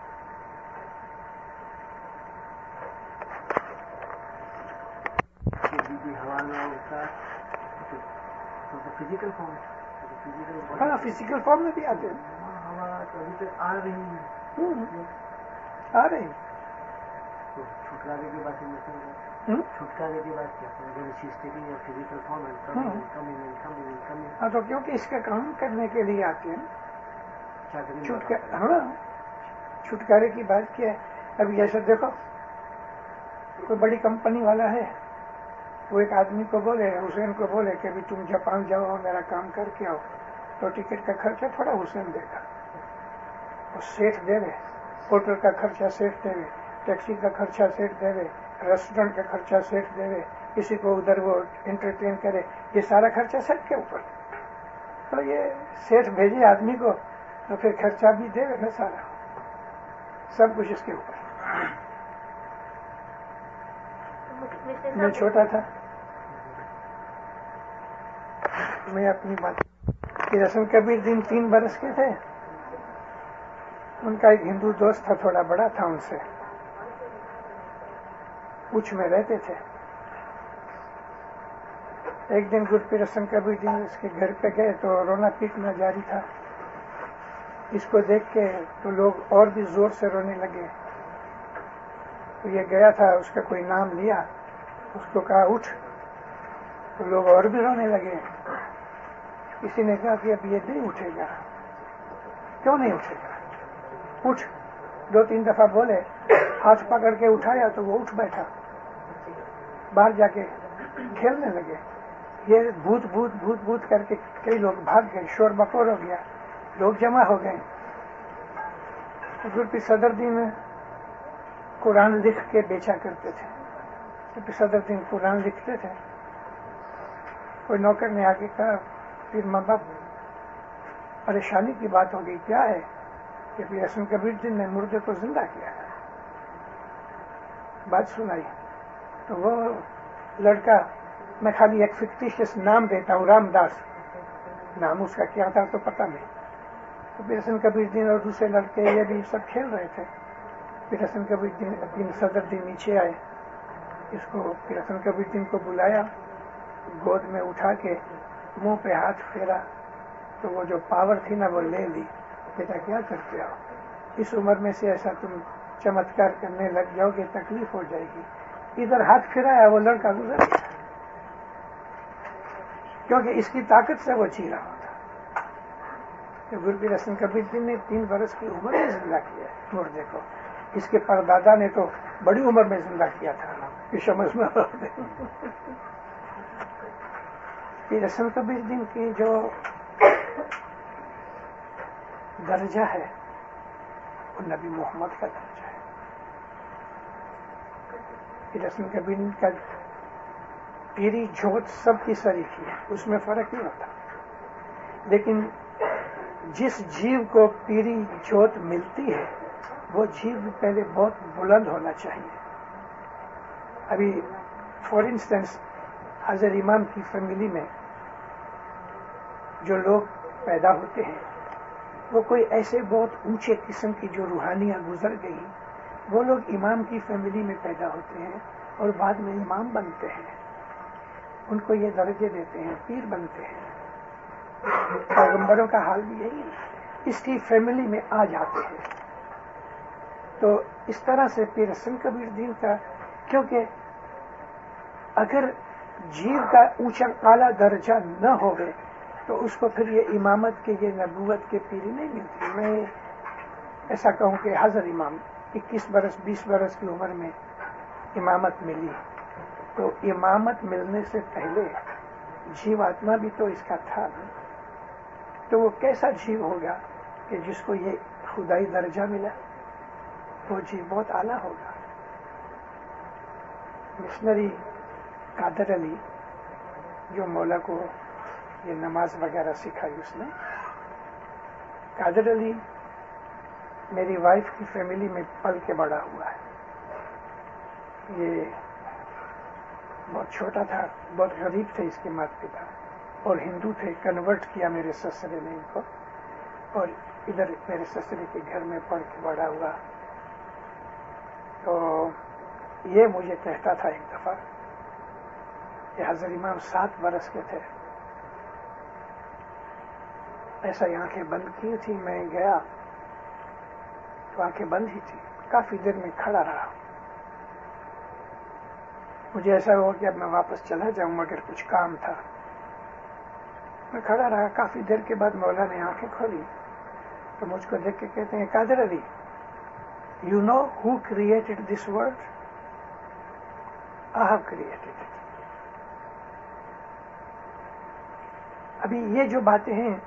ہوا میں ہوتا فزیکل فارم ہاں فزیکل فارم میں بھی آتے ہیں. ہوا تو ابھی تک آ رہی ہے، آ رہے ہیں. تو چھٹکارے کی بات چھٹکارے کی بات کیا فزیکل فارم ہے. ہاں تو کیونکہ اس کا کام کرنے کے لیے آتے ہیں. ہاں چھٹکارے کی بات کیا ہے. ابھی جیسے دیکھو کوئی بڑی کمپنی والا ہے، وہ ایک آدمی کو بولے، حسین کو بولے کہ ابھی تم جاپان جاؤ اور میرا کام کر کے آؤ، تو ٹکٹ کا خرچہ تھوڑا حسین دے گا، وہ سیٹ دے رہے، ہوٹل کا خرچہ سیٹ دے رہے، ٹیکسی کا خرچہ سیٹ دے رہے، ریسٹورینٹ کا خرچہ سیٹ دے رہے، کسی کو ادھر وہ انٹرٹین کرے، یہ سارا خرچہ سیٹ کے اوپر. تو یہ سیٹ بھیجے آدمی کو تو پھر خرچہ بھی دے نا سارا، سب کچھ اس کے اوپر. میں چھوٹا تھا، میں اپنی بات پیر حسن کبیر دین تین برس کے تھے. ان کا ایک ہندو دوست تھا، تھوڑا بڑا تھا ان سے، پوچھ میں رہتے تھے. ایک دن گر پیر حسن کبیر دین اس کے گھر پہ گئے تو رونا پیٹنا جاری تھا. اس کو دیکھ کے تو لوگ اور بھی زور سے رونے لگے. تو یہ گیا تھا، اس کا کوئی نام لیا، اس کو کہا اٹھ، تو لوگ اور بھی رونے لگے. کسی نے کہا کہ اب یہ نہیں اٹھے گا. क्यों नहीं उठेगा? उठ। दो तीन दफा बोले, हाथ पकड़ के उठाया तो वो उठ बैठा, बाहर जाके खेलने लगे। ये भूत भूत भूत भूत करके कई लोग भाग गए, शोर बकोर हो गया, लोग जमा हो गए। गुरपी सदरुद्दीन कुरान लिख के बेचा करते थे। गुरपी सदरुद्दीन कुरान लिखते थे। कोई नौकर ने आगे कहा, फिर माँ बाप परेशानी की बात हो गई, क्या है कि फिर हसन कबीरुद्दीन ने मुर्दे को जिंदा किया। बात सुनाई तो वो लड़का, मैं खाली एक फिक्टिशियस नाम देता हूँ, रामदास, नाम उसका क्या था तो पता नहीं। तो फिर हसन कबीरुद्दीन और दूसरे लड़के ये भी सब खेल रहे थे। फिर हसन कबीरुद्दीन सदरुद्दीन नीचे आए, इसको फिर हसन कबीरुद्दीन को बुलाया, गोद में उठा के मुंह पे हाथ फेरा तो वो जो पावर थी ना वो ले ली। बेटा क्या करते हो, इस उम्र में से ऐसा तुम चमत्कार करने लग जाओगे, तकलीफ हो जाएगी। इधर हाथ फिराया, वो लड़का गुजर गया, क्योंकि इसकी ताकत से वो जी रहा था। तो गुरपीर हसन कबीरुद्दीन ने तीन बरस की उम्र में जिंदा किया है मुर्दे को। इसके परदादा ने तो बड़ी उम्र में जिंदा किया था, ये समझ में। पीर हसन कबीरुद्दीन की जो दर्जा है वो नबी मोहम्मद का दर्जा है। पीर हसन कबीरुद्दीन का पीरी जोत सबकी सरीखी है, उसमें फर्क नहीं होता। लेकिन जिस जीव को पीरी जोत मिलती है वो जीव पहले बहुत बुलंद होना चाहिए। अभी फॉर इंस्टेंस हजर इमाम की फैमिली में जो लोग पैदा होते हैं वो कोई ऐसे बहुत ऊंचे किस्म की जो रूहानियां गुजर गई, वो लोग इमाम की फैमिली में पैदा होते हैं और बाद में इमाम बनते हैं, उनको ये दर्जे देते हैं, पीर बनते हैं। पैगंबरों का हाल भी यही है, इसकी फैमिली में आ जाते हैं। तो इस तरह से पीर हसन कबीरुद्दीन का, क्योंकि अगर जीव का ऊंचा काला दर्जा न होवे तो उसको फिर ये इमामत के, ये नबूवत के पीरी नहीं मिलती। मैं ऐसा कहूं कि हजर इमाम इक्कीस बरस बीस बरस की उम्र में इमामत मिली, तो इमामत मिलने से पहले जीवात्मा भी तो इसका था ना। तो वो कैसा जीव होगा कि जिसको ये खुदाई दर्जा मिला, वो जीव बहुत आला होगा। मिशनरी कादर अली जो मौला को ये नमाज वगैरह सिखाई उसने, कादर अली मेरी वाइफ की फैमिली में पल के बड़ा हुआ है। ये बहुत छोटा था, बहुत गरीब थे इसके माता पिता, और हिंदू थे। कन्वर्ट किया मेरे ससुरे ने इनको, और इधर मेरे ससुरे के घर में पढ़ के बड़ा हुआ। तो ये मुझे कहता था एक दफा कि हजर इमाम सात बरस के थे, ऐसा ही आंखें बंद की थी, मैं गया तो आंखें बंद ही थी, काफी देर में खड़ा रहा। मुझे ऐसा हुआ कि अब मैं वापस चला जाऊं, मगर कुछ काम था। मैं खड़ा रहा, काफी देर के बाद मौला ने आंखें खोली तो मुझको देख के कहते हैं, Qadir Ali, you know who created this world? I have created it. अभी ये जो बातें हैं,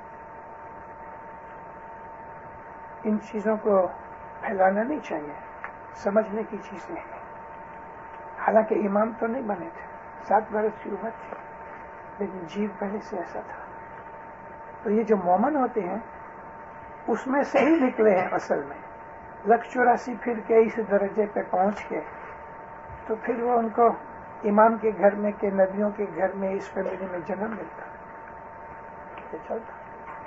इन चीजों को फैलाना नहीं चाहिए, समझने की चीजें हैं। हालांकि इमाम तो नहीं बने थे, सात बरस की उम्र थी, लेकिन जीव पहले से ऐसा था। तो ये जो मोमन होते हैं उसमें से ही निकले हैं असल में। लख चौरासी फिर के इस दर्जे पे पहुंच के तो फिर वो उनको इमाम के घर में के नबियों के घर में इस फैमिली में जन्म मिलता है। चलता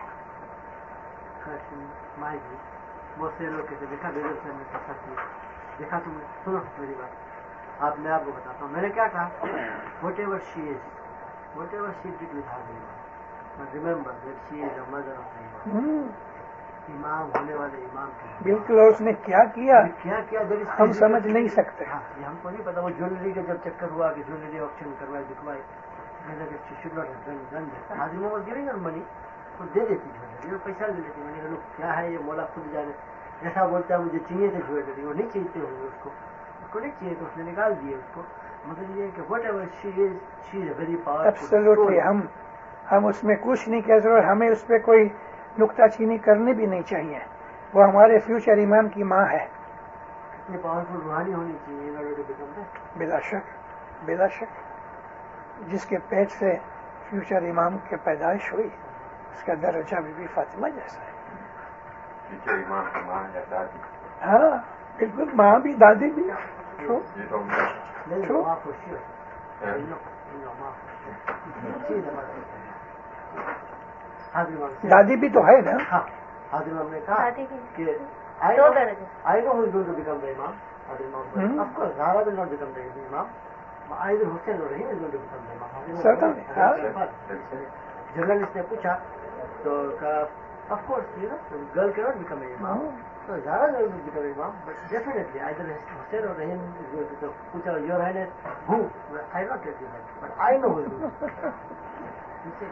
माई जी बहुत से लोग कहते देखा बेरोज से मैं कैसा किया, देखा तुमने, सुनो मेरी बात, आप मैं आपको बताता हूँ। मैंने क्या कहा, whatever she is, whatever she did with her but remember that she is a mother of ईमान। इमाम होने वाले इमाम की बिल्कुल, उसने क्या किया क्या किया हम समझ नहीं सकते। हाँ, ये हमको नहीं पता। वो ज्वेलरी का जब चक्कर हुआ कि ज्वेलरी ऑप्शन करवाए, दिखवाए, should not have done that. हाजिर मोहम्मद गिविंग हर मनी, उसको दे देती ज्वेलरी और पैसा ले लेती। मैंने कहा लोग क्या है ये, मौला खुद जाने। ऐसा बोलता है मुझे चाहिए थे ज्वेलरी, वो नहीं चाहिए होंगे उसको, उसको नहीं चाहिए तो उसने निकाल दिए उसको। मतलब ये कि whatever she is, she is very powerful. Absolutely, हम हम उसमें कुछ नहीं कह सकते, हमें उस पर कोई नुक्ताचीनी करनी भी नहीं चाहिए। वो हमारे फ्यूचर इमाम की माँ है। इतनी पावरफुल रूहानी होनी चाहिए in order to become that. बिला शक, बिला शक, जिसके पेट से फ्यूचर इमाम की पैदाइश हुई उसका दर्जा बीबी फातिमा जैसा है। फ्यूचर इमाम की माँ या दादी? हाँ बिल्कुल, माँ भी दादी भी। True. You don't know. Then True. the for sure. Yeah. You know, you know, Ma. She is the mother. हाजिर इमाम से- दादी भी तो है ना। हाँ, हाजिर इमाम ने कहा दादी भी कि I दो know, दर्जे। I know who is going to become the imam. हाजिर इमाम बोले, Hmm. of course, Zahra will not become the imam. Either Hussein or Rahim is going to become the imam. हाजिर इमाम Certainly, बोले, हाँ। "That's fine." Journalist ने पूछा तो कहा, of course, you know, the girl cannot become an imam. हाँ। So Zahra is going to become imam, but definitely either Hussein or Rahim is going to. So पूछा, Your Highness, who? I not tell you that, but I know who is going to. You see.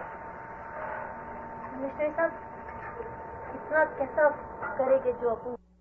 मिश्री साहब, इतना कैसा करे कि जो अपन